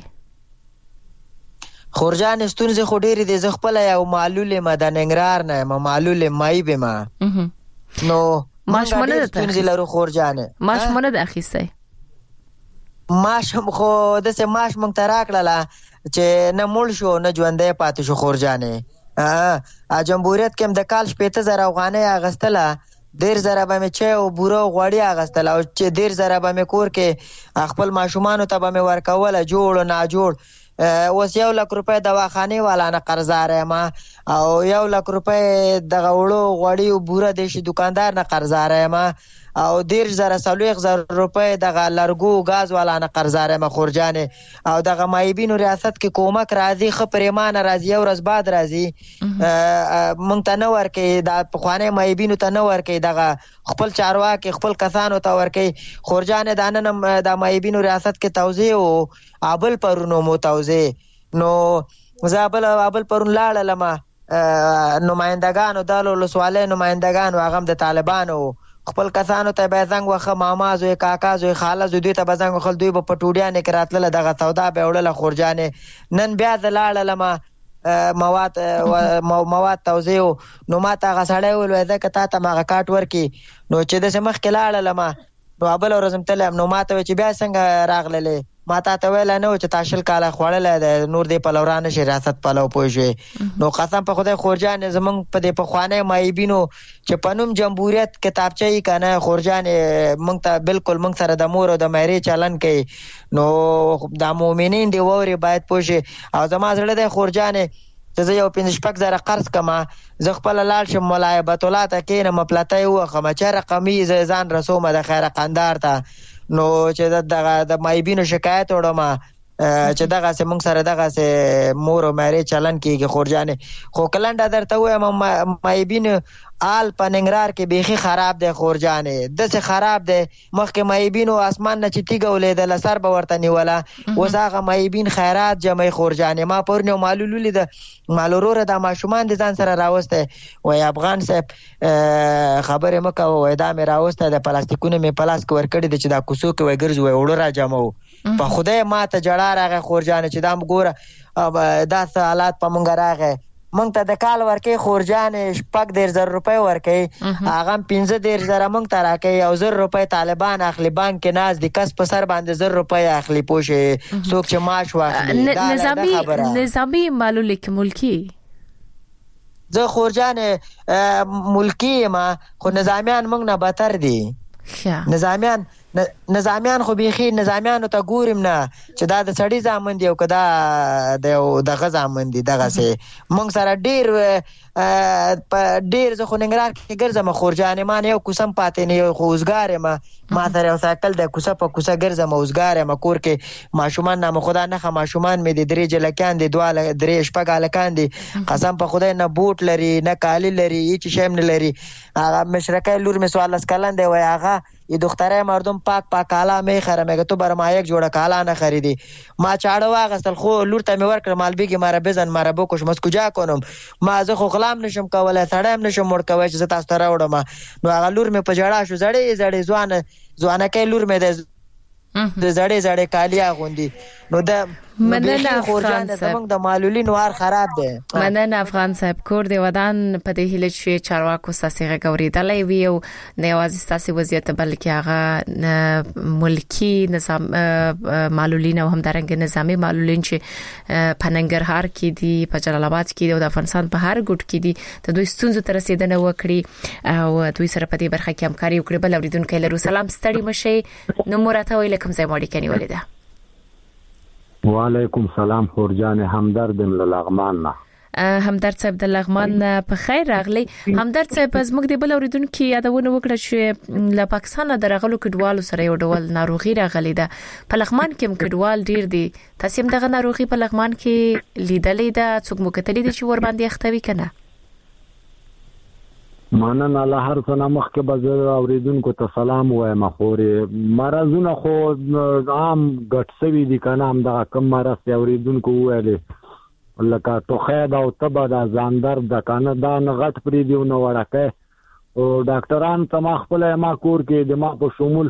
L: خورجان ستونزې خو ډېرې دي زه خپل یو معلول مدن انګرار نه معلول مای به ما نو ماشمونه د ستونزې لرو خورجان ماشمونه د اخیسته ماشم خو د سه ماش مونږ تراکړه چې نه مول شو نه ژوندې پاتې شو خورجانې جمهوریت کې د کال 15000 افغانۍ اغستله ډیر زره به مې چې او بورو غوړی اغستله او چې ډیر زره به مې کور کې خپل ماشومان ته به مې ورکوله جوړ نه جوړ اوس 1 لک روپے دواخانه والا نه قرضاره ما او 1 لک روپے د غوړو غوړی او بوره د شي دکاندار نه قرضاره ما او 10000 روپے د لرګو غاز والا نه قرضاره ما خورجانه او د مایبینو ریاست کې کومک راځي خپرېمان راځي او ورځ بعد راځي مونږ ته نه ورکې د پخوانه مایبینو ته نه ورکې د خپل چارواکي خپل کسانو ته ورکې خورجانه دانه د مایبینو ریاست کې توزیع او ابل پرونو مو توزیع نو زابل ابل پرون لاړه لمه نمائندگانو دالو لسواله نمائندگانو هغه د طالبانو خپل کسانو ته به زنګ وخه ماما زوی کاکا زوی خاله زوی دوی ته به زنګ خل دوی په پټوډیا نه کراتله دغه سودا به وړله خورجانه نن بیا زلاړه لمه مواد توزیع نو ما ته غسړې ول وای ځکه ته ما کاټ ورکی نو چې د سمخ کلاړه لمه نو ابل ورزم تلم نو ما ته چې بیا څنګه راغله ما ته ویل نه چې تاشل کاله خوړل نور دی په لورانه شریاست په لو پوجي نو قسم په خدای خورجان زمنګ په دې په خوانه مایبینو چې پنوم جمهوریت کتابچه یې کنه خورجان مونږ ته بالکل مونږ سره د مور او د مېری چلن کوي نو د مؤمنین دی ووري باید پوجي او زما زړه د خورجان زه یو 5-6 قرض کما زه خپل لال شم ملایبت الله ته کینه مپلاتای و خمچه رقمی ځان رسومه د خیره قندار ته نو چې د مایبینو شکایت وړم چې دغه سه موږ سره دغه سه مور او مېره چلن کیږي خورجانې خو کلنډه درته وایم مایبین آل پننګرار کې بیخي خراب دی خورجانې دسه خراب دی مخکې مایبین او اسمان نه چتیګه ولیدل سر به ورته نیولا اوس هغه مایبین خیرات جمعي خورجانې ما پرنو معلولولې د مالوروره د ماشومان د ځان سره راوسته وای افغان صاحب خبره مکه وای دا مې راوسته د پلاستیکونو مې پلاس کې ورکړې د چې دا کوسو کې وای ګرځي وای وړو را جمعو په خدای ما ته جړه راغې خورجانې چې دا مګوره دا حالات په مونږ راغې مونږ ته د کال ورکې خورجانې 15000 روپۍ ورکې هغه 15000 مونږ ته راکې او 1000 روپۍ طالبان اخلي بانک کې ناز د کس په سر باندې 1000 روپۍ اخلي پوښي څوک چې معاش واخلي
A: نظامی معلول کې ملکی
L: زه خورجانې ملکی ما خو نظامیان مونږ نه بهتر دي نظامیان خو بیخي نظامیانو ته ګورم نه چې دا د سړی ځامن دی او کدا د غزامن دی دغه سه مونږ سره ډیر زه خو ننګرهار کې ګرځم خورجانې ما نه یو کوسم پاتې نه یو خوځګار ما سره یو ساکل د کوسه په کوسه ګرځم اوسګار ما کور کې ماشومان نه خدا نه ماشومان مې د درې جلکان دي دواله درې شپږ الکان دي قسم په خدای نه بوت لري نه کالی لري هیڅ شیم نه لري هغه مشرکای لور مې سوال اسکلند دی وای هغه ی دختره مردم پاک کالا مې خره مګه تو بر ما یک جوړه کالا نه خریدي ما چاړه واغستل خو لور ته مې ورکړ مالبيږي ماره بزن ماره بو کوش مسکوجا کوم ما زه خو غلام نشم کولای سړیم نشم مړ کوي چې تاسو ته راوړم نو هغه لور مې په جړه شو زړې ځوانه کې لور مې د زړې کالیا غوندي نو د
A: مننه افغان
L: صاحب د معلولین وار خراب دی
A: مننه افغان صاحب کور دی ودان په دې هله چې چارواکو ساسيغه غوړېدلې وی او نه یوازې ساسي وضعیت بلکې هغه ملکی نظام معلولین او همدارنګ نظامی معلولین چې پننګرهار کې دي په جلال آباد کې دي او د افغانستان په هر ګوټ کې دي د دوی ستونزو تر رسیدنه وکړي او دوی سره په دې برخه کې همکاري وکړي بل اوریدونکو لرو سلام ستړي مشه نو مرته ویل کوم ځای ماډي کني ولیدا
M: وعلیکم سلام خورجان همدرد لغمان نه
A: همدرد صاحب د لغمان په خیر راغلی همدرد صاحب زموږ د بل اوریدونکو یادونه وکړه چې له پاکستان درغلو کډوالو سره یو ډول ناروغي راغلی ده په لغمان کې کډوال ډیر دي تاسو هم دغه ناروغي په لغمان کې لیدلې ده څوک مو کتلې دي چې ور باندې اختوي کنه
M: مانن الله هر څه مخ کې بازار اوریدونکو ته سلام وایم خوري مرزونه خو عام غټسوي دي کنه هم دا کم مرز اوریدونکو ویلې لکه توخید او تبه د ځاندر د کنه دا نغټ پری دی نو ورکه او ډاکټران ته خپل ما کور کې د ما په شمول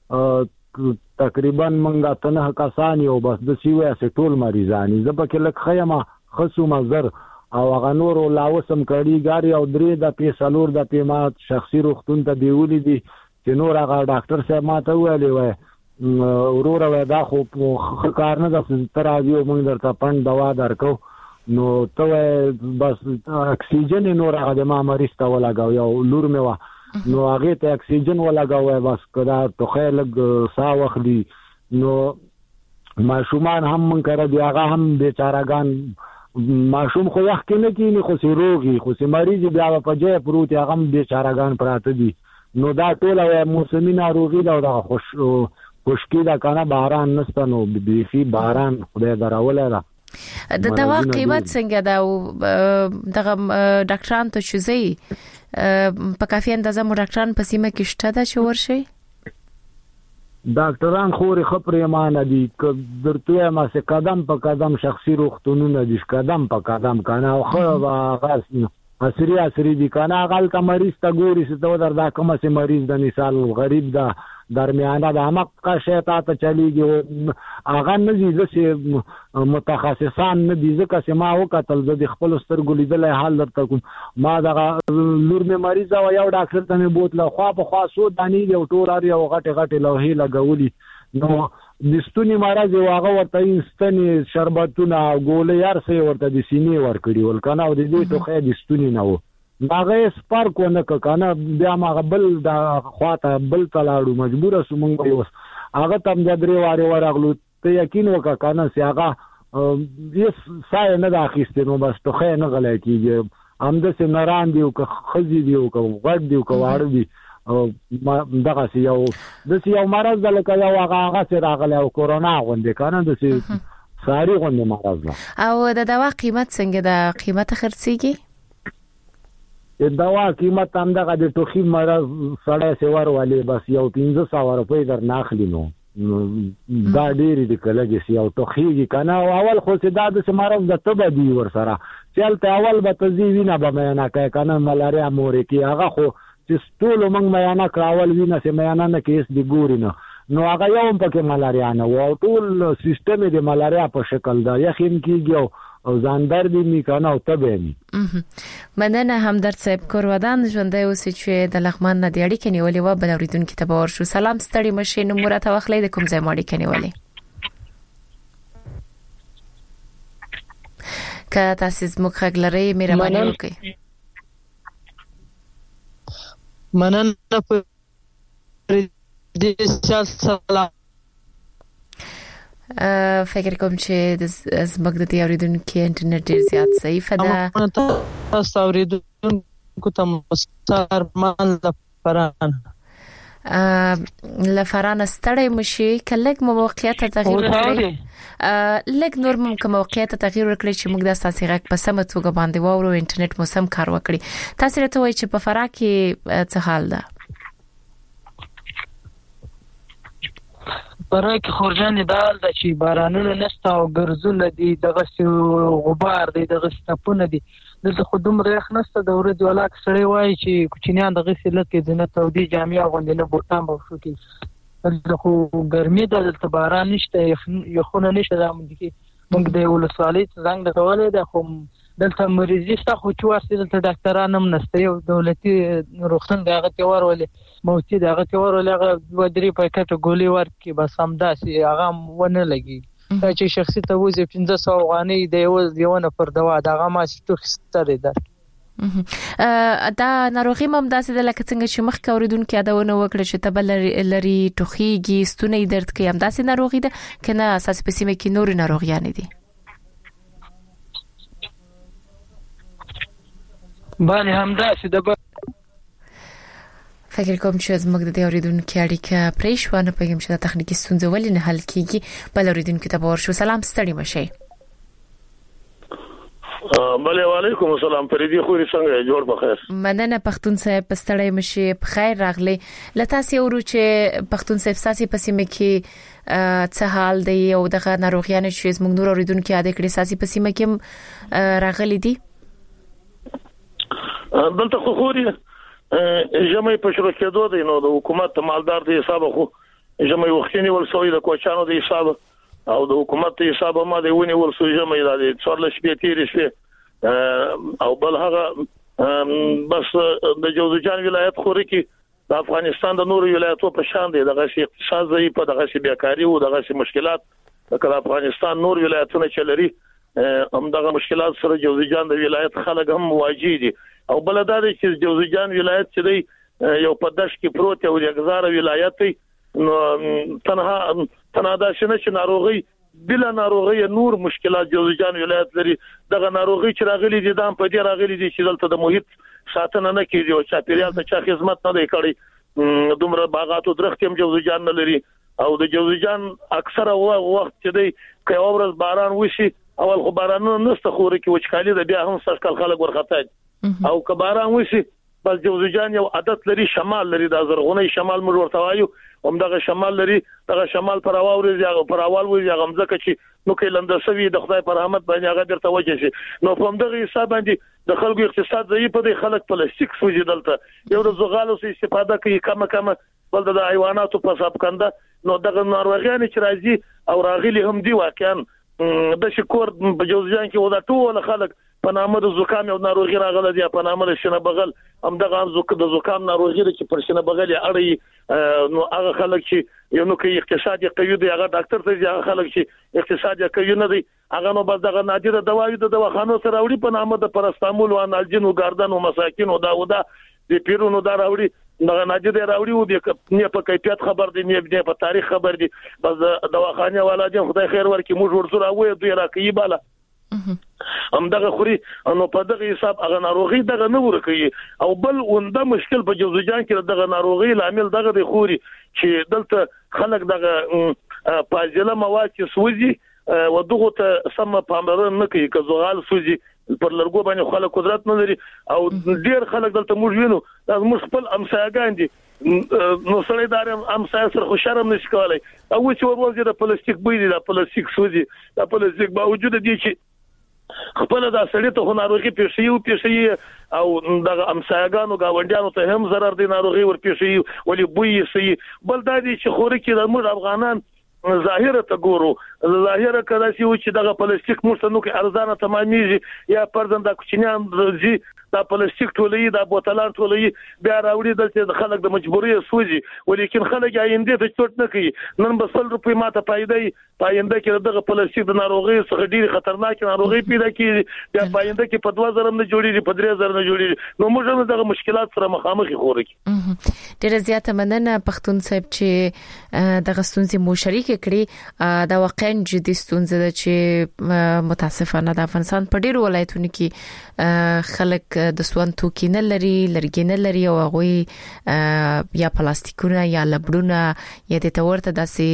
M: تقریبا منګه تنه کسان یو بس د سیوه ټول مریضانی زبکه لک خیمه خصو مزر او غنور او لاوسم کړي ګاری او درې د پیسلور د پیمات شخصي روختون ته دیولې دي چې نور هغه ډاکټر صاحب ماته ویلې وای وروره وای دا خو کار نه د تراجیو موږ درته پند دوا درکو نو ته بس اکسیجن نور هغه د ما مریض ته ولګاو یو لور مې وا نو هغه ته اکسیجن ولګاو بس کدا توخه لګ سا وخلی نو ماشومان هم من کړه دی هغه هم بیچارهګان ماشوم خو وخت کې نه کینی خو سي روغي خو سي مریض بیا په جې پروت هغه بیچارهګان پراته دي نو دا ټول موسمي ناروغي دا خشکی دا کنه باران نسته نو بيخي باران خدای دراوله ده
A: د دوا قیمت څنګه دا دغه ډاکټران ته شوزي په کافي اندازه مو ډاکټران په سیمه کې شته دا چې ورشي
M: ډاکټران خوري خپرېمانه دي درته ما سه قدم په قدم شخصي روختونونه دي قدم په قدم کنه او خو غاس اسری دي کنه غل کا مریض ته ګوري څه دا کوم سه مریض د مثال غریب دا درمیانه د عمق کا شیطان ته چلیږي اغه نزي چې متخصصان نه دي ځکه چې ما وکتل د خپل سترګو لیدل حال درته کوم ما دا لور مې مریض او یو ډاکټر ته مې بوتله خو په خاصو دانی یو ټور اړ یو غټه لوهي لګولي نو دستونی مرز واغه ورته انستنی شربتونه ګولې یار سي ورته د سینې ور کړی ول کنه او د دې توخه دستونی نه و هغه سپارک ونه کنه بیا ما بل د خواته بل تلاړو مجبور سومنګ یوس هغه تم د درې واره ورغلو ته یقین وکړه کنه سي هغه یس سای نه داخسته نو بس توخه نه غلای کیږي هم د سنران دی او خزي دی او غړ دی او واړ دی او دغه یو د یو مرز لکه یو هغه سره راغلی او کورونا غونډه کنه د ساری غونډه مرز ده.
A: او د دوا قیمت څنګه ده؟ قیمت خرڅيږي؟
M: د دوا قیمت هم دغه د ټوخي مرز سړی سیور والی بس یو 1500 روپۍ در ناخلی نو دا ډېری د کلهږي یو ټوخیږي کنه اول خو سدا د مرز د تبه دی ور سره چلته اول به تزي وینه به مینا کوي کنه ملاریا مورې کی هغه خو چې ټول موږ مینا کراول وینه سه مینا نه کیس دی ګوري نو هغه یو پکې ملاریا نه و ټول سیستم د ملاریا په شکل دا یخین کیږي او ځان درد می کنه او تبه می.
A: مننه همدرد صاحب کورودان ژوندۍ اوسې چې د لغمان نه د اړیکې نیولې و بل اوریدونکو ته باور شو. سلام ستړي مشه نو مرته واخلې د کوم ځای اړیکې نیولې؟ که تاسو زموږ خګ لري مهرباني وکړئ.
N: مننه په دې سلام.
A: فکر کوم چې د زموږ د اوریدونکو انټرنیټ ډیر زیات ضعیف ده.
N: تاسو اوریدونکو ته مسارمان
A: لفران ستړی مشي کله موقعیت تغییر وکړي لګ نور ممکن موقعیت تغییر وکړي چې موږ د اساسي غږ په سم توګه باندې وورو انټرنیټ مو سم کار وکړي. تاسو راته وایي چې په فراه کې څه حال ده؟
N: برای خورجان دال د چې بارانونه نشته او ګرځول دي دغه غبار دي دغه سپونه دي دلته خودم رخ نشته د ورځ ولاک سړی وای چې کوچنیان دغه سلت کې دنه تودي جامعه غونډه نه بوتان به شو کې دلته خو ګرمي دلته باران نشته یخونه نشته د موږ د ولسوالۍ څنګه د کولې د خو دلته مریضي شته خو چې ورسې دلته ډاکټران هم نشته یو دولتي روغتون دغه تیور ولې موتی دغه تیور ولې هغه و درې پاکټ ګولې ورکې بس هم داسې هغه ونه لګي چې شخصي ته وځي 1500 افغانۍ د یو نفر دوا دغه ما ستو خستره ده.
A: دا ناروغي مم داسې د لکه څنګه چې مخ کوریدونکو یادونه وکړه چې تبل لري ټوخیږي ستونی درد کوي هم داسې ناروغي ده کنه اساس په سیمه کې نور ناروغیان دي؟
N: باندې همداسې د
A: فکر کوم چې زموږ د اوریدونکو اړیکه پریښونه پېږم چې د تخنیکی ستونزې ولې نه حل کیږي. بل اوریدونکو ته باور شو. سلام ستړي مشه.
O: وعلیکم السلام فریدي خوري څنګه جوړ بخیر.
A: مننه پښتون صاحب ستړي مشه په خیر راغلی. لته سي ورو چې پښتون صاحب ساسي پسیمه کې څه حال دی او دغه ناروغیان چې زموږ نور اوریدونکو یاد کړي ساسي پسیمه کې راغلي دي.
O: دلته خو خوري جمعي په شروع کېدو دی نو د حکومت مالدار دی حساب خو جمعي وختینی ولسوي د کوچانو دی حساب او د حکومت حساب ما دی ونی ولسوي جمعي د څورل شپې تیرې شوه او بل هغه بس د جوزجان ولایت خوري کې د افغانستان د نور ولایتو په شان دی دغه اقتصاد ضعیف دغه بیکاری او دغه مشکلات د افغانستان نور ولایتونه چلري هم دغه مشکلات سره جوزجان د ولایت خلک هم مواجه دي او بلدا د چې جوزجان ولایت چې دی یو په داش کې پروت یو یګزار ولایت دی نو تنها دا شنه چې ناروغي بلا ناروغي نور مشکلات جوزجان ولایت لري دغه ناروغي چې راغلي دي دام په دې راغلي دي چې دلته د محیط ساتنه نه کیږي او چاپیریال ته چا خدمت نه دی کړی دومره باغات او درخت هم جوزجان نه لري او د جوزجان اکثره وخت چې دی که اورز باران وشي اول خو بارانونه نسته خوري کې وچکالي د بیا هم سرکل خلک ورخته او که باران وشي بس جوزجان یو عادت لري شمال لري د زرغونی شمال موږ ورته وایو هم دغه شمال لري دغه شمال پر اواوري یا پر اول وي یا غمزه چې نو کې لندسوي د خدای پر رحمت باندې هغه درته وجه شي نو په دغه حساب باندې د خلکو اقتصاد ضعیف دی خلک پلاستیک سوځي دلته یو د زغالو سي استفاده کوي کم بل د حیواناتو په حساب کنده نو دغه ناروغیان چې راځي او راغلي هم دی واقعا د شکور په جوزجان کې ودا ټول خلک په نامه د زکام یو ناروغي راغله دی په نامه د شنه بغل هم دغه د زکام ناروغي چې پر شنه بغل اړي نو هغه خلک چې یو نو کې اقتصادي قوي دی هغه ډاکټر ته هغه خلک چې اقتصادي قوي نه دی هغه نو بس دغه نادره دوايي د دواخانو سره وړي په نامه د پرستامول او انالجین او ګاردن او مساکین او دا د پیرونو دا راوړي دغه ناجده راوړي او د نه په کیفیت خبر دي نه په تاریخ خبر دي بس دواخانه ولادي خدای خیر ورکړي موږ ورسره وې دوی راکې بالا هم دغه خوري نو په دغه حساب هغه ناروغي دغه نه ورکوي او بل ونده مشکل په جوزجان کې دغه ناروغي لامل دغه د خوري چې دلته خلک دغه پاجله مواد چې سوځي ودغه ته سم پاملرنه نه کوي که زغال سوزي پر لرګو باندې خلک قدرت نه لري او ډیر خلک دلته موږ وینو دا موږ خپل امسایګان دي نو سړی دار امسای سره خو شرم نشي کولای او چې ورځي د پلاستیک بوی دي د پلاستیک سوزي د پلاستیک باوجود دي چې خپل دا سړی ته ناروغي پیښي او د امسایګانو گاونډیانو ته هم ضرر دي ناروغي ور پیښي ولې بوی سي بل دا دي چې خوري کې د موږ افغانان ظاهره ته ګورو ظاهره کدا چې دغه پلاستیک موږ نو کې ارزانه تمامېږي یا پرځنده کوچنیان دي دا پلاستیک ټولې دا بوتلان ټولې بیا راوړي د خلک د مجبوري سوزي ولیکن خلک آینده ته چوت نه کوي نن به 100 روپۍ ماته پاینده کې دغه پلاستیک د ناروغي څخه ډېری خطرناک ناروغي پیدا کیږي بیا پاینده کې په 2000 نه جوړیږي په 3000 نه جوړیږي نو موږ هم دغه مشکلات سره مخامخ خوري
A: ډېر زیاته مننه پښتون صاحب چې دغه ستونزې مو شریک کړي دا واقعا جدي ستونزه ده چې متاسفانه د افغانستان په ډیرو ولایتونو کې خلک د سوان توکي نه لري لرګي نه لري او هغه یا پلاستیکونه یا لبړونه یا د تورته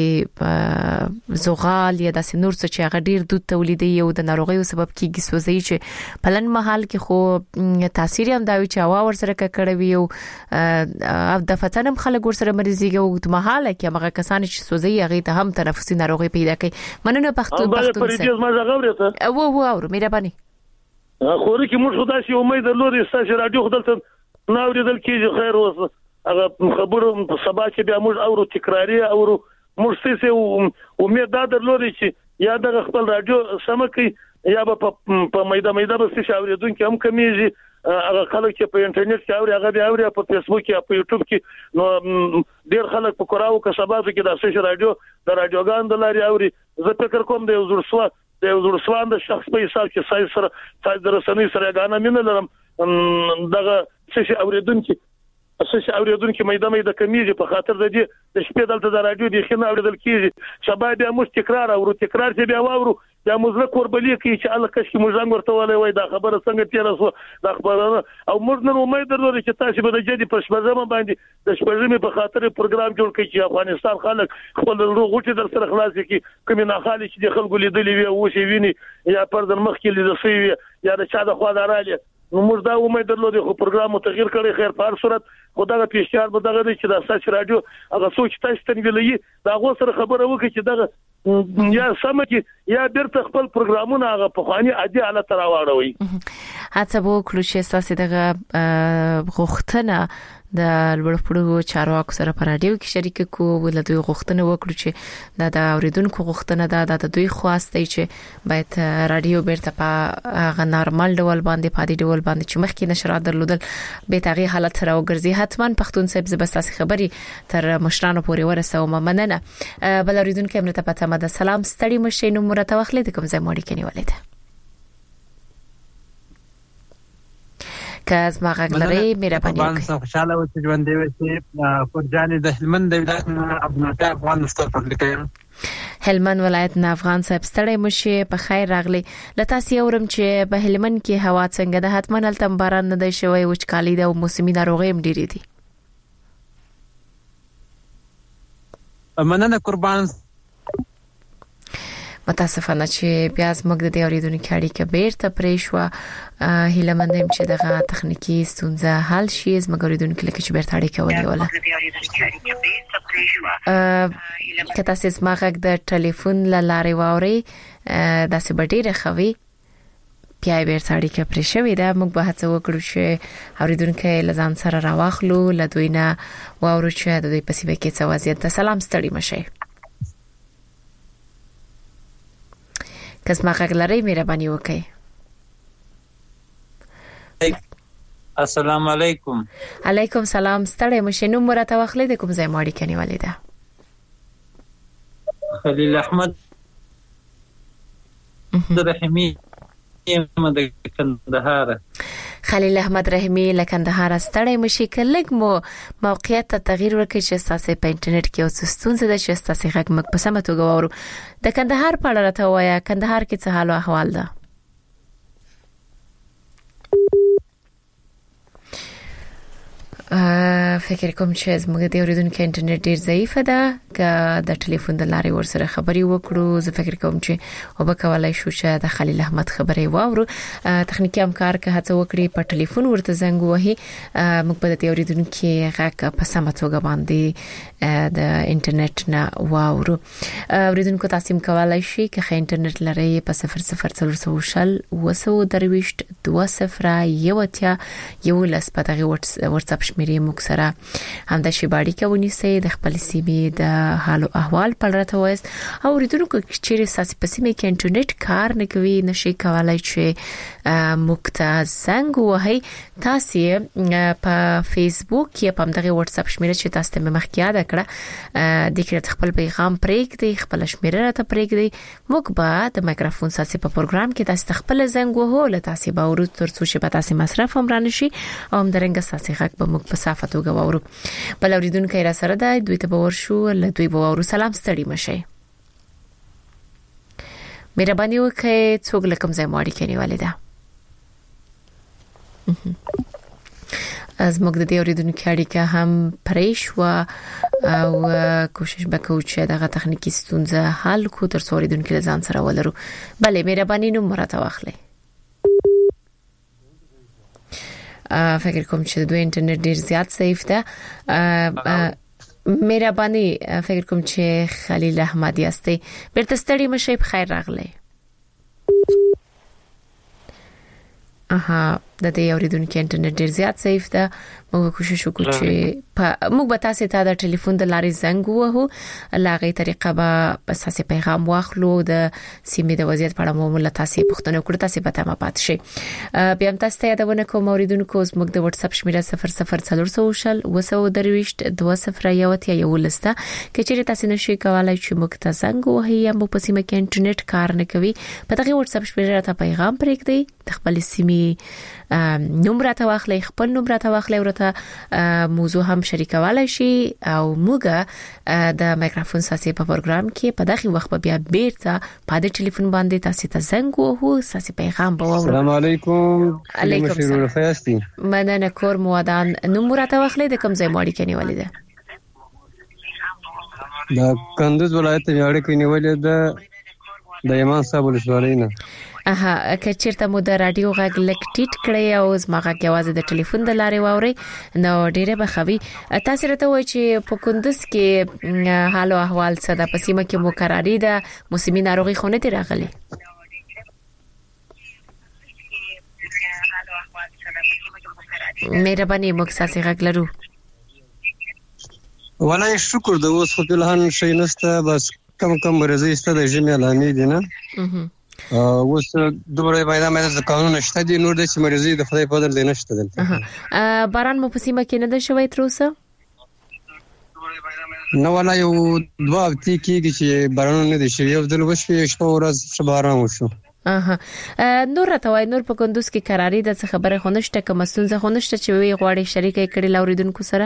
A: داسې زغال یا داسې نور څه چې هغه ډیر دود تولیدي او د ناروغیو سبب کیږي سوځي چې پلن محل کې خو تاثیر هم دا وي چې هوا ورسره کړوي او د فتنم خلک ورسره مریضيږي او د محل کې هغه کسان چې سوځي هغه ته هم تنفسي ناروغي پیدا کوي مننه پښتون
O: سره
A: او مهرباني
O: خوري کې موږ خدای شي امید لرو چې رادیو خدلته ناوریدل کیږي خیر اوس هغه خبرو سبا چې بیا موږ اورو تکراری اورو موږ څه امید دا درلوري چې یا د خپل رادیو سمکي یا په میده به څه اوریدونکو هم کمیږي هغه خلک چې په انټرنیټ کې اوري هغه بیا اوري په فیسبوک یا په یوټیوب کې نو ډیر خلک په کوراو کې سبا کې د سې رادیو د رادیوګان د لاري اوري زه فکر کوم د زړسوان د شخص په حساب کې ساي سره د رسنۍ سره غاڼه مینه لرم دغه څه اوریدونکو میده کمیږي په خاطر د دې د شپې دلته د رادیو د خنه اوریدل کیږي سبا بیا موږ تکرار چې بیا واورو بیا موږ کوربلې کوي چې الله کښ کې موږ څنګه ورته ولې وای دا خبره څنګه تیر اوسه دا خبره او موږ نن امید لرو چې تاسو به د جدي په شپږم باندې د شپږم په خاطر پروګرام جوړ کړئ چې افغانستان خلک خپل روغوټي در سره خلاص کړي کوم نه خالي چې د خلکو لیدلې وي او شي ویني یا پردن مخ کې لیدل شي یا د چا د خوا دراله نو موږ دا امید لرو چې پروګرام تغیر کړي خیر په هر صورت خدای پیشنهاد به دغه چې د اساس رادیو هغه سوچ تاسو ته ویلې دا غو سره خبره وکړي چې دغه یا سمکی یا بیرته خپل پروګرامونه هغه په خواني عادي حالت راوړوي
A: هڅه وکړو چې تاسو دغه غوښتنه د لوړپوړو چارواکو سره په رادیو کې شریک کو ول دوی غوښتنه وکړو چې د اوریدونکو غوښتنه د دوی خواسته چې باید رادیو بیرته په غ نارمل ډول باندې پادي ډول باندې چې مخکې نشرات درلودل به تغي حالت سره وګرځي حتما پښتون صاحب زبستاسي خبري تر مشرانو پورې ورسوم مننه بل اوریدونکو امرته پته مده سلام ستړي مشه نو مرته واخلې د کوم ځای مړی کني ولید کاز ما غلري مهرباني
P: وکړئ خوشاله و چې ژوند دی چې فرجاني د هلمند ولایت ابناته افغان مستقر لیکم
A: هلمند ولایت نه افغان صاحب ستړي مشه په خیر راغلي لته سیورم چې په هلمند کې هوا څنګه ده حتمن التم باران نه دی شوی وچکالي ده او موسمي ناروغي هم ډیری دي
P: مننه قربان
A: متاسفانه چې بیا زموږ د اوریدونکو اړیکه بیرته پرې شو هیله مندم چې دغه تخنیکی ستونزه حل شي زموږ اوریدونکو لکه چې بیرته اړیکه ونیوله که تاسو زموږ د ټلیفون لارې واوري داسې بډیره خوي بیا بیرته اړیکه پرې شوې ده موږ به هڅه وکړو چې اوریدونکو لزان سره راواخلو لدوینه واورو چې د دوی په سیمه کې څه وضعیت ده سلام ستړي مشه کس ما غلري مهرباني وکړئ
P: السلام علیکم
A: علیکم سلام ستړی مشه نو مرته واخلې د کوم ځای ماړی کني ولیدا
P: خلیل احمد رحیمی د کندهار
A: خلیل احمد رحیمی لکندهار ستړی مشه کلګ مو موقعیت ته تغییر ورکړي چې تاسو په انټرنیټ کې اوس ستونزه ده چې تاسو غږ مګ په سمه توګه وورو د کندهار په اړه راته وایا کندهار کې څه حال او احوال ده فکر کوم چې زموږ د اوریدونکو انټرنیټ ډیر ضعیف ده که د ټلیفون د لارې ورسره خبري وکړو. زه فکر کوم چې وبکولای شو چې د خلیل احمد خبري واورو. تخنیکی همکار که هڅه وکړي په ټلیفون ورته زنګ وهي موږ په دې اوریدونکو غږ په سمه توګه باندې د انټرنیټ نه واورو. اوریدونکو تاسو کولای شئ که انټرنیټ لري په 0040 وسو درويشت 20 یو لس په دغه واتساپ شمیرې موږ سره هم د شیباړي کوي سي د خپل سیمې د حال او احوال په اړه وایست. او اوریدونکو چې ساسي په سیمې کې انټرنیټ کار نه کوي نشي کولای چې موږ ته زنګ وهي. تاسو په فیسبوک یا په دغه واتساپ شمیرې چې تاسو ته مخکې یاد کړه د کړه خپل پیغام پرېږدي خپل شمیرې راته پرېږدي. موږ به د مایکروفون ساسي په پروګرام کې تاسو خپل زنګ وهو له تاسو به ورو ترڅو چې به تاسو مصرف هم رانشي او هم درنګ ساسي حق به موږ په صفه توګه وورو. بل اوریدونکو را سره ده دوی ته باور شو له دوی به ورو سلام ستړي مشه. مهرباني وکړئ څوک لکم ځای ماړي کني والده از موږ د دې اوریدونکو اړیکه هم پریش و او کوشش وکړو چې دغه تخنیکی ستونزه حل کو تر څو اوریدونکو ځان سره ولرو. بله مهرباني نو مرته واخلئ. فکر کوم چې دوی انټرنیټ ډیر زیات ضعیف ده. مهرباني فکر کوم چې خلیل احمد یاستئ بیرته ستړي مشه په خیر راغلی. د دې اوریدونکو انټرنیټ ډیر زیات ضعیف ده. موږ کوشش وکړو چې موږ به تاسو ته د ټلیفون د لارې زنګ وهو لاغې طریقه به اساسي پیغام واخلو د سیمې د وضعیت په اړه مو له تاسو پوښتنه وکړو تاسو به تمه پات شي. بیا هم تاسو ته یادونه کوم اوریدونکو موږ د واتس اپ شمیره 0040 وسو درويشت 20 یو لسته کې چې تاسو نشئ کولای چې موږ ته زنګ وهي یا مو په سیمه کې انټرنیټ کار نه کوي په دغه واتس اپ شمیره ته پیغام پرېږدئ د خپل سیمې نمبر ته واخلئ خپل نمبر ته واخلئ ورته موضوع هم شریکولای شي او موږ د مایکروفون ساسي په پروګرام کې په دغه وخت بیا بیرته په د ټلیفون باندې تاسو ته زنګ وهو ساسي پیغام به وورو.
Q: السلام علیکم.
A: علیکم السلام. مننه کور مودان نمبر ته واخلئ د کوم ځای ماړي کني ولیده
Q: د کندوز ولایت یاړې کني ولیده د یمان صاحب ولسوالۍ نه.
A: که چیرته مو د رادیو غږ لک ټیټ کړی او زماغه کې आवाज د ټلیفون د لارې واوري نو ډیره بخوي. تاسو راته وایي چې په کندوز کې حال او احوال څه د پسیمه کې مقرری ده موسمي ناروغي خونه دي راغلي. مهرباني موږ ساسي غږ لرو.
Q: ولای شکر د اوس خو بلهان شي نسته بس کم مرزي است د جمعه لامي دي نه اوس دوباره باندې د قانون نشته دي نور د مرزي د خدای په در دي نشته دلته.
A: باران مو پسیمه کې نه ده شوی تر اوسه
Q: نو ولا یو دوا هفته کېږي چې باران نه دي شوی یو ځل وشوي شپه ورځ باران وشو.
A: نور راته نور په کندوز کې قراری د خبره خونشته کوم ستونزه خونشته چې وی غواړي شریکې کړي لاوریدونکو سره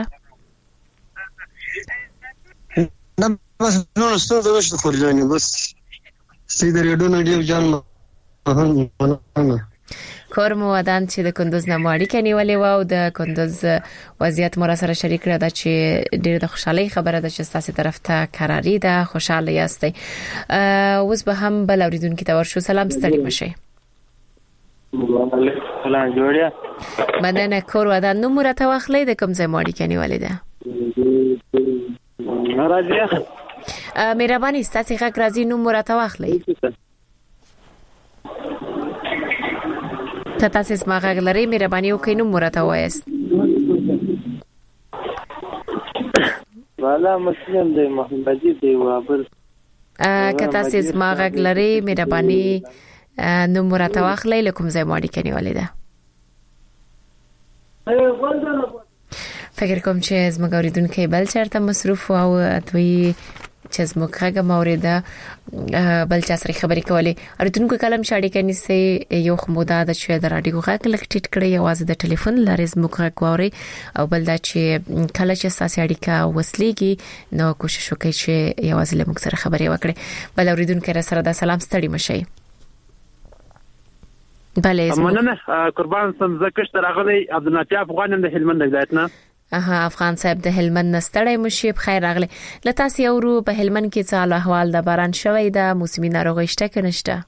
Q: نه بس نو ستاسو د وشت خورجاني بس سیده ریډو نه دی جان
A: کور مو ودان چې د کندوز نه ماړي کني ولې واو د کندوز وضعیت مو سره شریک کړه دا چې ډېر د خوشحالي خبره ده چې تاسو طرف ته قراری ده خوشاله یاستئ. اوس به هم بل اوریدونکو ته ورشو سلام ستړي مشه.
R: سلام جوړیا
A: مننه کور ودان نو مرته واخلې د کوم ځای ماړي کني ولې ده
R: راځي
A: مهرباني ستاسو غږ راځي نو مرته واخلئ. تاسو ما غږ لري مهرباني وکړئ نو مرته وایست.
R: والا مسلم دی محمدي دی وابل
A: که تاسو ما غږ لري مهرباني نو مرته واخلئ لکم ځای ماړي کني ولې ده فکر کوم چې زموږ اوریدونکو بل چرته مصروف او دوی چې زموږ هغه مورده بل چا سره خبرې کولې اوریدونکو کلم شاړي کني سي یو خمودا د چې د رادیو غږ لک ټیټ کړی आवाज د ټلیفون لارې زموږ غږ ووري او بل دا چې کله چې ساسي اړیکه وسلېږي نو کوشش وکړئ چې आवाज له موږ سره خبرې وکړي. بل اوریدونکو سره د سلام ستړي مشي. بله
R: مننه قربان سم زکشت راغلی عبدالنافع افغانم د هلمند ولایت نه.
A: افغان صاحب د هلمند نستړی مشي بخیر راغلی. لته سی اورو په هلمند کې څه احوال د باران شوی د موسمي ناروغي شته کنيشته؟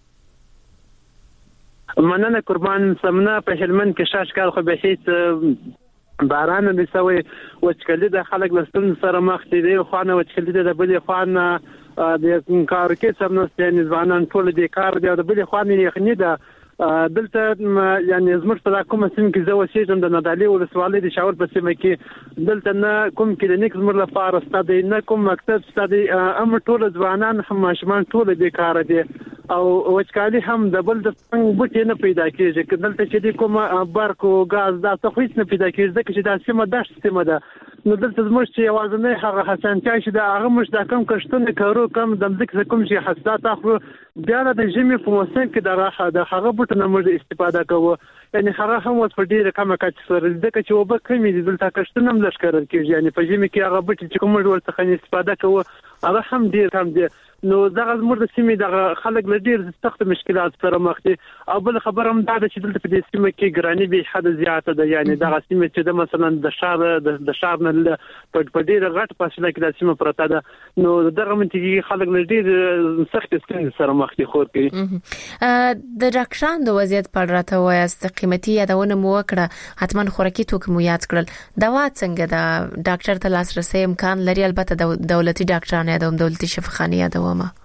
P: مننه قربان سمنه په هلمند کې شاش کال خو به هیڅ باران نه سوی وچکلي د خلک لستون سره مخ دي خوانه وچکلي د بلې خوانه د کار کې سمنه ستنې ځوانان ټول د کار دی د بلې خوانه یخني ده دلته یعنی زموږ په کومه سیمه کې زه اوسېږم د نادعلي ولسوالۍ د شاور په سیمه کې دلته نه کوم کلینیک زموږ لپاره ستاسو نه کوم مکتب ستاسو امر ټول ځوانان هم ماشومان ټول بیکاره دي او وچکالي هم د بل د څنګه بوټي نه پیدا کیږي دلته چې کوم برق او غاز دا څه هیڅ نه پیدا کیږي ځکه چې دا سیمه د سیمه ده نو دلته زموږ چې اوازنه هغه حسنتیا چې دا هغه مش دا کم کشتونه کارو کم د ځکه کوم شي حساسات اخرو بیا د ژمي په موسم کې د هغه بوټ نه موږ استفاده کوو یعنی هغه هم اوس په ډیره کمه کچه سره ځکه چې وبه کمی دي دلته کشتونه هم لشکره کیږي یعنی په ژمي کې هغه بوټ چې کوم ډول څخه استفاده کوو هغه هم ډیر کم دي نو دغه زموږ د سیمې د خلک له ډیر سخت مشکلات سره مخ دي او بل خبر هم دا چې دلته په دې سیمه کې ګراني به حد زیاته ده یعنی دغه سیمه چې د مثلا د شهر نه په ډیر غټ فاصله کې د سیمه پرته ده نو دغه منطقي خلک له ډیر سخت ستونزې سره مخ دي خور کوي
A: د ډاکټرانو د وضعیت په اړه راته وایاست قیمتي یادونه مو وکړه حتما خوراکي توکي مو یاد کړل دوا څنګه د ډاکټر ته لاسرسي امکان لري البته دولتي ډاکټرانو یا د دولتي شفاخانې یادوم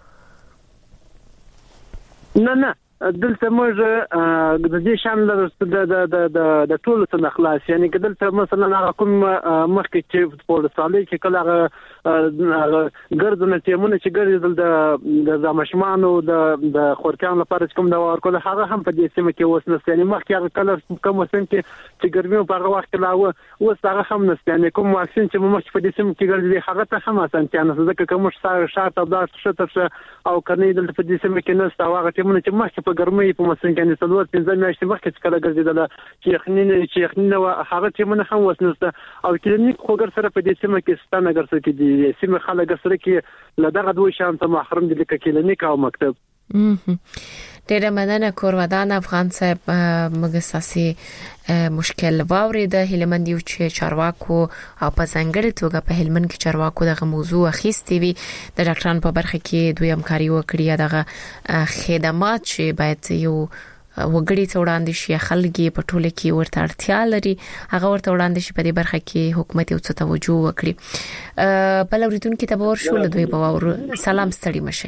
P: نه دلته موږ د دې شامل د ټولو څخه خلاص یعنی که دلته مثلا هغه کوم مخکې چې په ورسالي کې کله ګرځنه تیمونه چې ګرځي د مشمانو د خورکان لپاره کوم دا ورکول هغه هم په دې سیمه کې وسنس یعنی مخکې هغه کله کوم وسن چې ګرمي په هغه وخت لا اوس هغه هم نس یعنی کوم واکسین چې مخکې په دې سیمه کې ګرځي هغه ته هم اسانتیا نه ځکه کوم شرط او شته او کني دلته په دې سیمه کې نس هغه تیمونه چې مخکې په ګرمۍ په مسن کې څلور 15 میاشتې مخکې کله ګرځیدل چې یخنینه هغه تیمونه هم وسنسته او کلینیک خوګر سره په دې سیمه کې ستانه ګرځي کې دي سیمه خلک سره کې لدغه دوه شان ته محرم دي لکه کلینیک او مکتب
A: ډیره مننه کورودان افغان صاحب موږ ساسي مشکل واوري د هلمند یو چې چارواکو او په ځنګړي توګه په هلمند کې چارواکو دغه موضوع اخیستي وي د ډاکټرانو په برخه کې دوی همکاري وکړي دغه خدمات چې باید یو وګړي ته وړاندې شي خلګي په ټوله کې ورته اړتیا لري هغه ورته وړاندې شي په دې برخه کې حکومت یو څه توجه وکړي په لوریدونکو ته باور شول دوی به سلام ستړي مشه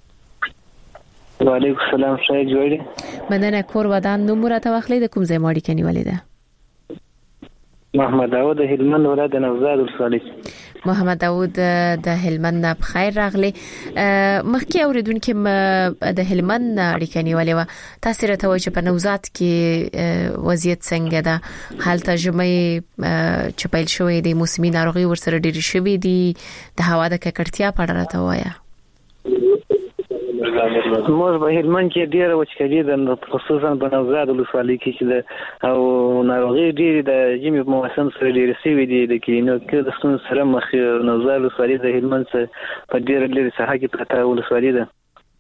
R: وعلیکم السلام شای جوړی
A: مننه کور ودان نو مرته واخلې د کوم ځای ماړی کني ولې ده
R: محمد داوود هلمند ولایت نوزاد ولسوالۍ
A: محمد داوود د هلمند په خیر راغلی مخکې اوریدونکو د هلمند اړیکې نیولې و تاسو راته وایي چې په نوزاد کې وضعیت څنګه ده حالت ژمي چې پیل شوې د موسمي ناروغي ورسره ډېری شوې دي د هوا د ککړتیا په اړه راته وایي
R: موږ په هلمند کې ډیره وچکالي ده خصوصا په نوزاد ولسوالۍ کې چې او ناروغي ډیره د ژمي په موسم سره ډیره سوي دي د کلینیک د ستونزو سره مخ نوزاد ولسوالۍ د هلمند څخه په ډیره لري ساحه کې پراته ولسوالۍ ده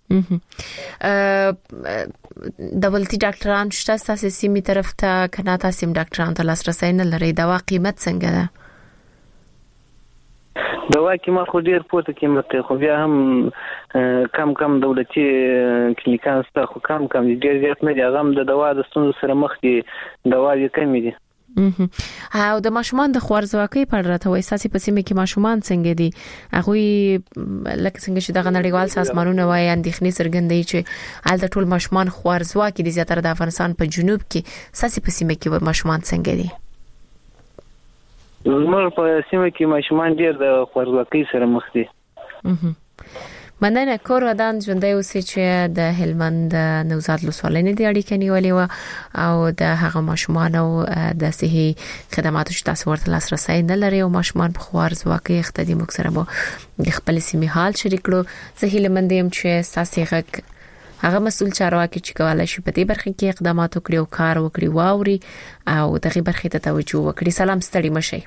R: دولتي ډاکټران شته تاسو سیمې طرف ته کنا تاسو ډاکټرانو ته لاسرسي نه لري دوا قیمت څنګه ده دوا قیمت خو ډیر پورته قیمت خو بیا هم کم دولتي کلینیکان سره خو کم ډیر زیات نه دي هغه د دوا د ستونزو سره مخ دي دوا یې کم دي
A: او د ماشومان د خوارزواکۍ په اړه راته وایي ساسي په سیمه کې ماشومان څنګه دي هغه لکه څنګه چې دغه نړیوال سازمانونه وایي اندېښنې څرګندوي چې حال د ټول ماشومان خوارزواکي دي زیاتره د افغانستان په جنوب کې ساسي په سیمه کې ماشومان څنګه دي
R: زموږ په سیمه کې ماشومان ډیر د خوارزواکۍ سره مخ دي
A: مننه کور ودان ژوندۍ اوسې چې د هلمند نوزاد ولسوالۍ نه دی اړیکه نیولې و او د هغه ماشومان او د صحي خدماتو چې تاسو ورته لاسرسي نه لري او ماشومان په خوارزواکۍ اخته دي موږ سره به خپل سیمه حال شریک کړو زه هلمند يم چې ساسي هغه مسول چارواکي چې کولای شي په دې برخه کې اقدامات وکړي او کار وکړي واوري او دغه برخه ته توجه وکړي سلام ستړي مشي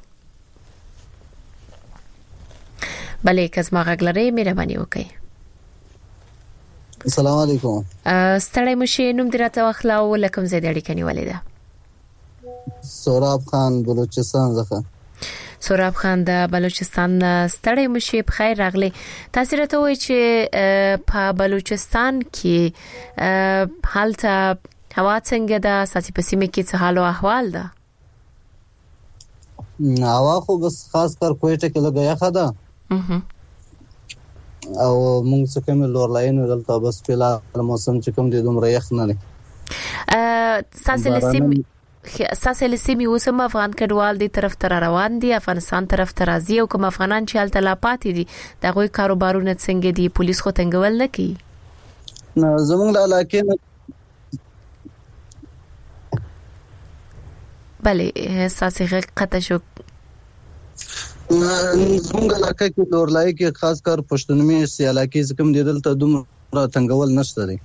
A: بلې کزما غږلري مهرباني وکړئ
S: السلام علیکم
A: ستړی مشي نوم دې راته واخلاو لکم زه دې اړیکه نیولې ده
S: سوراب خان بلوچستان څخه
A: سوراب خان د بلوچستان ستړی مشي په خیر راغلی. تاسو راته وایئ چې په بلوچستان کې حالت هوا څنګه ده؟ ساتي په سیمه کې څه حال او احوال ده؟
S: هوا خو بس خاص کر کوټه کې لګیا خدا او موږ څه کوم لور لاینو دلته بس په موسم چې کوم دي دومره یخ نه لري. ساسه لسیمي وسم افغان کډوال دي طرف تر روان دي، افغانستان طرف ته راځي او کوم افغانان چې حالت لا پاتې دي دغه کاروبارونه څنګه دي؟ پولیس خو تنګول نه کوي. نه زمونږ د علاقې
A: بله ساسه قطع شو.
S: زمونږ علاقې کې لورلای کې خاص کر پښتونمي سي علاقې څخه دي دلته دومره تنګول نشته دي.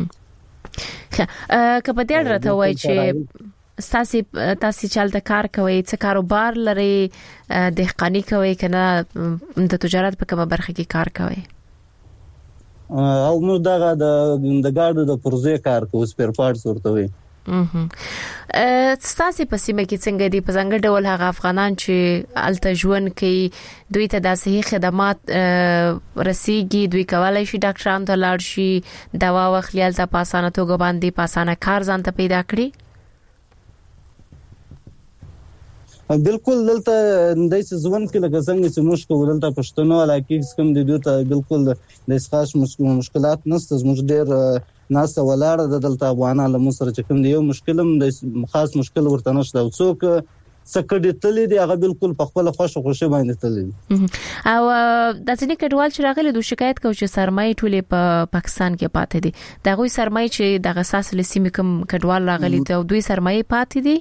A: کله دې راته وای چې تاسو چالت کار کوي، څه کاروبار لري، دهقانی کوي کنه د تجارت په کومه برخه کې کار کوي؟
S: او موږ دغه د ګاډو د پرزې کار کوو، سپیر پارټس ورته وي.
A: ستاسو په سیمه کې څنګه دي په څنګه ډول هغه افغانان چې الته ژوند کوي دوی ته د صحي خدمات رسیږي؟ دوی کولای شي ډاکټرانو ته لاړ شي، دوا واخلي، الته په اسانه توګه باندې په اسانه کار ځان ته پیدا کړي؟
S: بالکل دلته دایس ځوان کې لکه څنګه چې مشکل دلته پښتنو علاقې کوم دي دوی بالکل د اسخاص مشکلات نشته. زموږ ډېر ناس ولاړه د دلته افغانان له مصر چې کوم دی یو مشکلم د خاص مشکل ورته نشته او څوک سکړې تلې دی هغه بالکل په خپل خوشي باندې تلې.
A: او د ځینې کډوال چې راغلي دوی شکایت کوي چې سرمایه ټولې په پاکستان کې پاتې دي. دغه سرمایه چې د اساس لسیمې کوم کډوال راغلي ته دوی سرمایه پاتې دي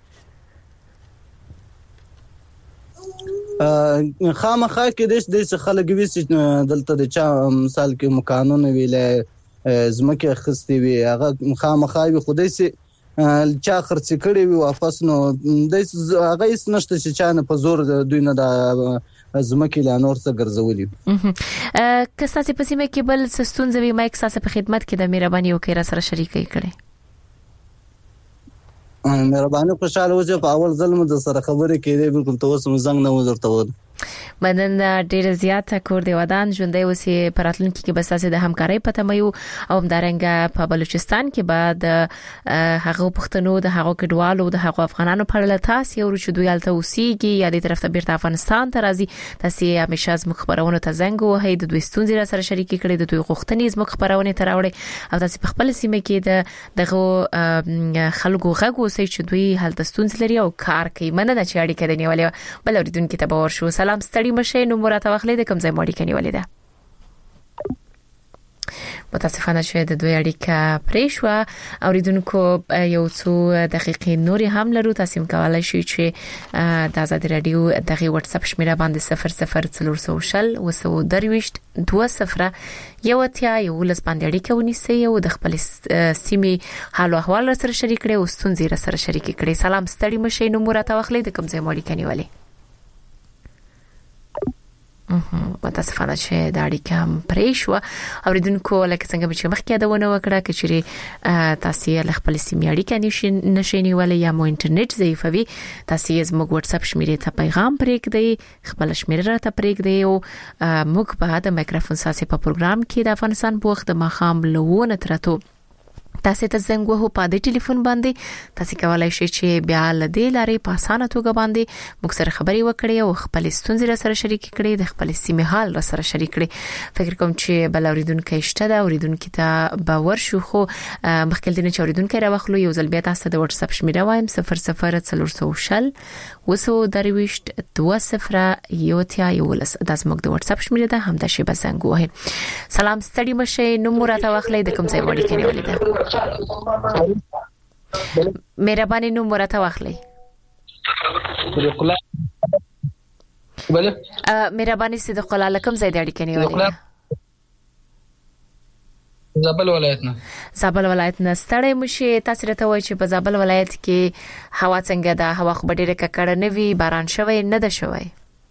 S: خامخا کې د خلک ویسي دلته د چا مثال کې مکانونه ویلې زمکه خستې وي هغه خامخا وي خدای سي چا خرڅ کړي وي واپس نو د هغه هیڅ نشته چې چا نه په زور دوی نه د زمکه لا نور څه ګرځولي.
A: که تاسو په سیمه کې بل سستون زوی مایک تاسو په خدمت کې د مهرباني وکړه سره شریکي کړي.
S: مهرباني خوشاله اوسه په اول ځل مو د سره خبرې کړې بالکل تاسو زنګ نه ورته و.
A: منن ډیر زیات کور دی ودان ژوندې اوسې پراتلونکو کې بس تاسو د همکارۍ پته مې او همدارنګه په بلوچستان کې بعد هغه پښتنو د هغه کډوالو د هغه افغانانو په اړه تاسو یو چې دوی الته اوسېږي یا د طرف ته بیرته افغانستان ته راځي تاسو همیشه از مخبرونو ته زنګ وهئ د دوی ستونزې سره شریکې کړئ د دوی غوښتنې از مخبرونه ته راوړئ او تاسو په خپل سیمه کې دغه خلکو غږ اوسئ چې دوی هلته ستونزې لري او کار کوي. مننه چې اړیکه دی نیولې بل اوریدونکو ته باور شو. سلام ستړي مشه نو مراد واخلې د کوم ځای ماړی کني ولې ده متاسفانه چې د دوی اړیکه پرې شو. اوریدونکو یو څو دقیقې نورې هم لرو تاسو کولای شئ چې د آزاد رادیو دغه واتس اپ شمیره باندې 00400 وسودرويشت 20 یو اتیا یو لس باندې اړیکه ونیسئ او د خپل سیمې حال او احوال سره شریک کړئ او ستونزې سره شریک کړئ. سلام ستړي مشه نو مراد واخلې د کوم ځای ماړی کني ولې متاسفانه چې د اړیکه هم پرې شو. اوریدونکو لکه څنګه چې مخکې یادونه وکړه چې تاسو له خپل سیمې اړیکه نشئ ولې یا مو انټرنیټ ضعیفوي تاسو یې زموږ واتس اپ شمیرې ته پیغام پرېږدئ خپل شمیره راته پرېږدئ او موږ به د مایکروفون ساسي په پروګرام کې د افغانستان په وخت د ماخام لوونه ترته تاسو ته زنګ وهو په دې ټلیفون باندې تاسو کولای شئ چې بیا لدې لارې په اسانه توګه باندې موږ سره خبري وکړئ او خپل ستونزې سره شریک کړئ د خپل سیمه حال سره شریک کړئ. فکر کوم چې بل اوریدونکو شته دا اوریدونکو ته باور شو خو مخکې دنه چې اوریدونکو راوخلو یو ځل بیا تاسو د واتس اپ شمیره وایم 00400 وسودرويشت 20 یوتیا یولس د زموږ د واتس اپ شمیره ده هم د شی بزنګ وه. سلام ستړي مشه نو مراد واخلې د کوم ځای وړي کني ولې ده مهرباني نو مراد واخلې
T: بله
A: مهرباني صدق الله لکم زید اړیکې نیولې
T: زابل ولایتنا
A: ستړی مشه تاسو راته وایئ چې په زابل ولایت کې هوا څنګه ده؟ هوا خو ډیره ککړه نه وی، باران شوی نه ده شوی؟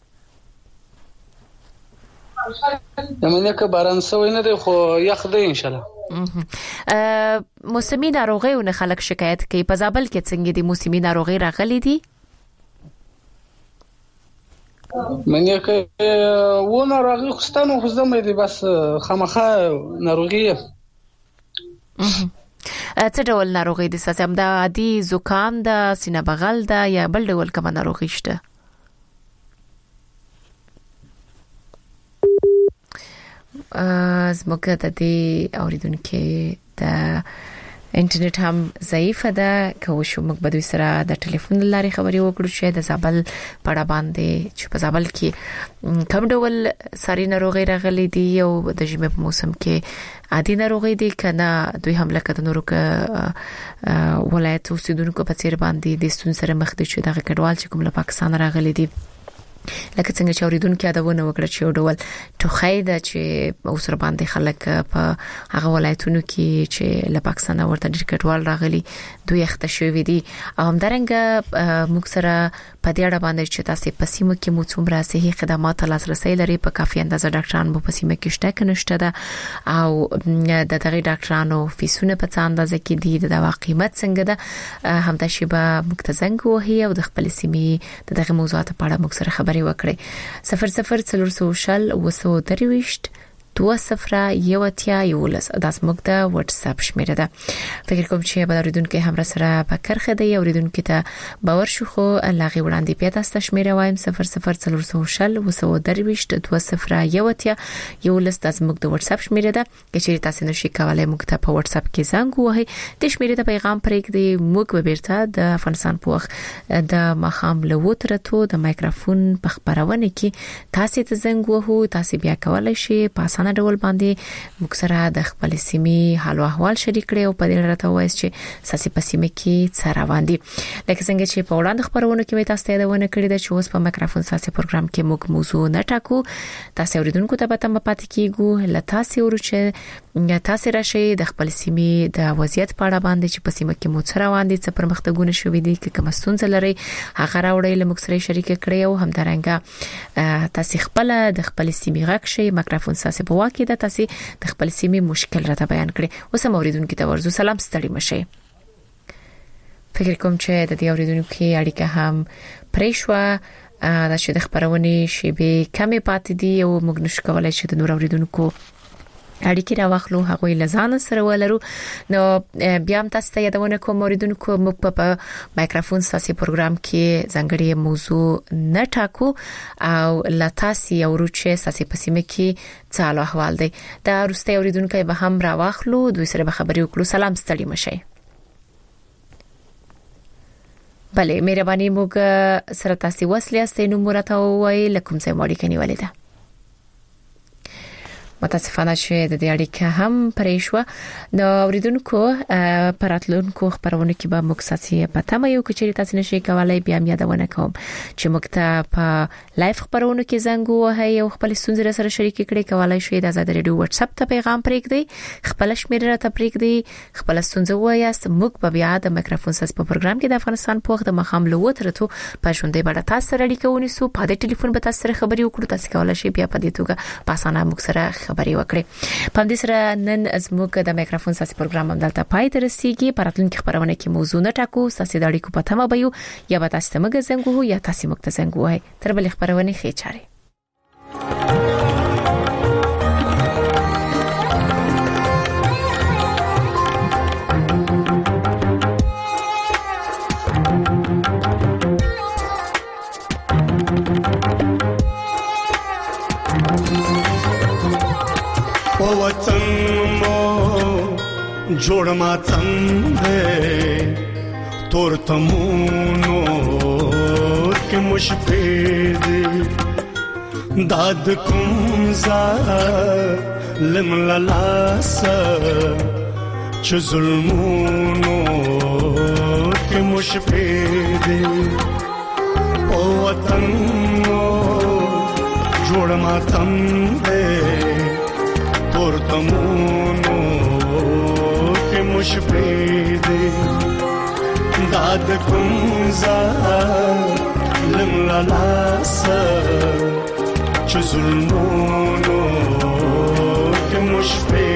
T: یمنه که باران شوی نه ده خو یخ ده ان شاء الله.
A: موسمي ناروغیونه خلک شکایت کوي په زابل کې څنګه دي موسمي ناروغي راغلي دي؟
T: منی که و ناروغي خوستانو خو زمې دي بس خامخا ناروغي
A: څه ډول ناروغي دي ساسم دا عادي زکام ده سینه بغل ده یا بل ډول کومه ناروغي شته زموږ د دې اوریدونکو د انټرنیټ هم ضعیفه ده که شو موږ به دوی سره د ټلیفون لارې خبرې وکړو چې د زابل پړه باندې چې په زابل کې کوم ډول ساري ناروغي راغلي دي او د ژمي په موسم کې عادي ناروغي دي کنه دوی هم لکه د نورو ولایت اوسیدونکو په څیر باندې د ستون سره مخ دي چې دغه کډوال چې کوم له پاکستان راغلي دي لکه څنګه چې اوریدونکو یادونه وکړه چې یو ډول ټوخی ده چې اوسر باندې خلک په هغه ولایتونو کې چې له پاکستان ورته ډېر کډوال راغلي دوی اخته شوی دي او همدارنګه موږ سره په دې اړه باندې چې تاسو په سیمه کې مو څومره صحي خدمات لاسرسي لري په کافي اندازه ډاکټران مو په سیمه کې شته کنيشته ده او د دغه ډاکټرانو فیسونه په څه اندازه کې دي د دوا قیمت څنګه ده همدا شی به مکتزنګ وهي او د خپل سیمه دغه موضوعات په اړه موږ سره خبرې وکړي 00 وسو 2011 دا زموږ د واتس اپ شمیره ده فکر کوم چې به اوریدونکو هم سره په کرخه دی اوریدونکو ته باور شو خو لاغي وړاندې پیدا ست شمیره وایم 00 وسو 2011 د زموږ د واتس اپ شمیره ده چې تاسو نشئ کولای موږ ته په واتس اپ کې زنګ وهي د شمیره ته پیغام پرېږدي موږ به بیرته د افغانستان پوخ د مخام لوترته د مایکروفون په خبرونه کې تاسو ته زنګ وهو تاسو بیا کولای شئ په نه ډول باندې موږ سره د خپل سیمې حال او احوال شریک کړي او په دې اړه وایي چې ساسي په سیمه کې څه روان دي لکه څنګه چې په وړاندې خبرونه کې تاسو ته یادونه کړې ده چې اوس په مایکروفون ساسي پروګرام کې موږ موضوع نه ټاکو تاسو اوریدونکو ته به تم پاتې کیږو لته تاسو ورچه تاسو راشي د خپل سیمې د وضعیت په اړه باندې چې په سیمه کې مو څه روان دي څه پرمختګونه شوې دي کې کوم ستونزې لري هغه راوړی له موږ سره شریک کړي او همدارنګه تاسو خپل د خپل سیمې غږ شي مایکروفون ساسي په واکې د تاسو د خپل سیمې مشکل راته بیان کړي اوس موریدونکو ته ورزو سلام ستړي مشه فکر کوم چې د دې اوریدونکو اړیکه هم پریښوا دا چې د خبرونه شی به کمې پاتې دي او موږ نشو کولای چې د نور اوریدونکو اړیکې راوخلو هغه لزان سره ولرو نو بیا هم تاسو ته یادونه کوم اوریدونکو موږ په مایکروفون ساسي پروګرام کې ځانګړي موضوع نه ټاکو او لاتاسي او روچه ساسي پسیمه کې څه احوال دی دا روسته اوریدونکو به هم راوخلو دوی سره به خبرې وکړو سلام ستړي مشه بله مهرباني موږ سره تاسو وسلې استینو مرته وای لکم څه ماړی کني ولیدا متاسفانه چې د دې اړیکه هم پریښوا نو اوریدونکو پراتلونکو خبرونه کې به موږ ساسي پته مې یو کچې تاسو نشئ کولای بیا یادونه کوم چې موږ ته په لایف خبرونه کې زنګ وهي او خپل ستونزې سره شریک کړئ کولای شئ د آزاد رادیو واتس اپ ته پیغام پرېږدئ خپل شمیره ته پرېږدئ خپل ستونزې وایاست موږ به بیا د مایکروفون ساس په پروګرام کې د افغانستان پوخ د مخام لوترته په ژوندۍ بڼه تاسو سره اړیکه ونیسو په دې ټلیفون به تاسو سره خبرې وکړو تاسو کولای شئ بیا په دې توګه په اسانه موږ سره خبرې وکړي په دې سره نن زموږ د مایکروفون ساسي پروګرام هم دلته پای ته رسیدي پراتلونکو خبرونه کې موضوع نه ټاکو ساسي د اړیکو په تمه به یو یا به تاسو موږ زنګ وو یا تاسو موږ ته زنګ وای تر بل خبرونه ښه چاري
U: वतन मो जोड़ मातम है तोर तमूनो के मुशफेद दाद कुमजा लिमलासा च जुल्मूनो के मुशफेद वतन मो जोड़ मातम है तोर तमूनो के मुशफेद दाद कुमजा लिमलासा च जुल्मूनो के मुशफेद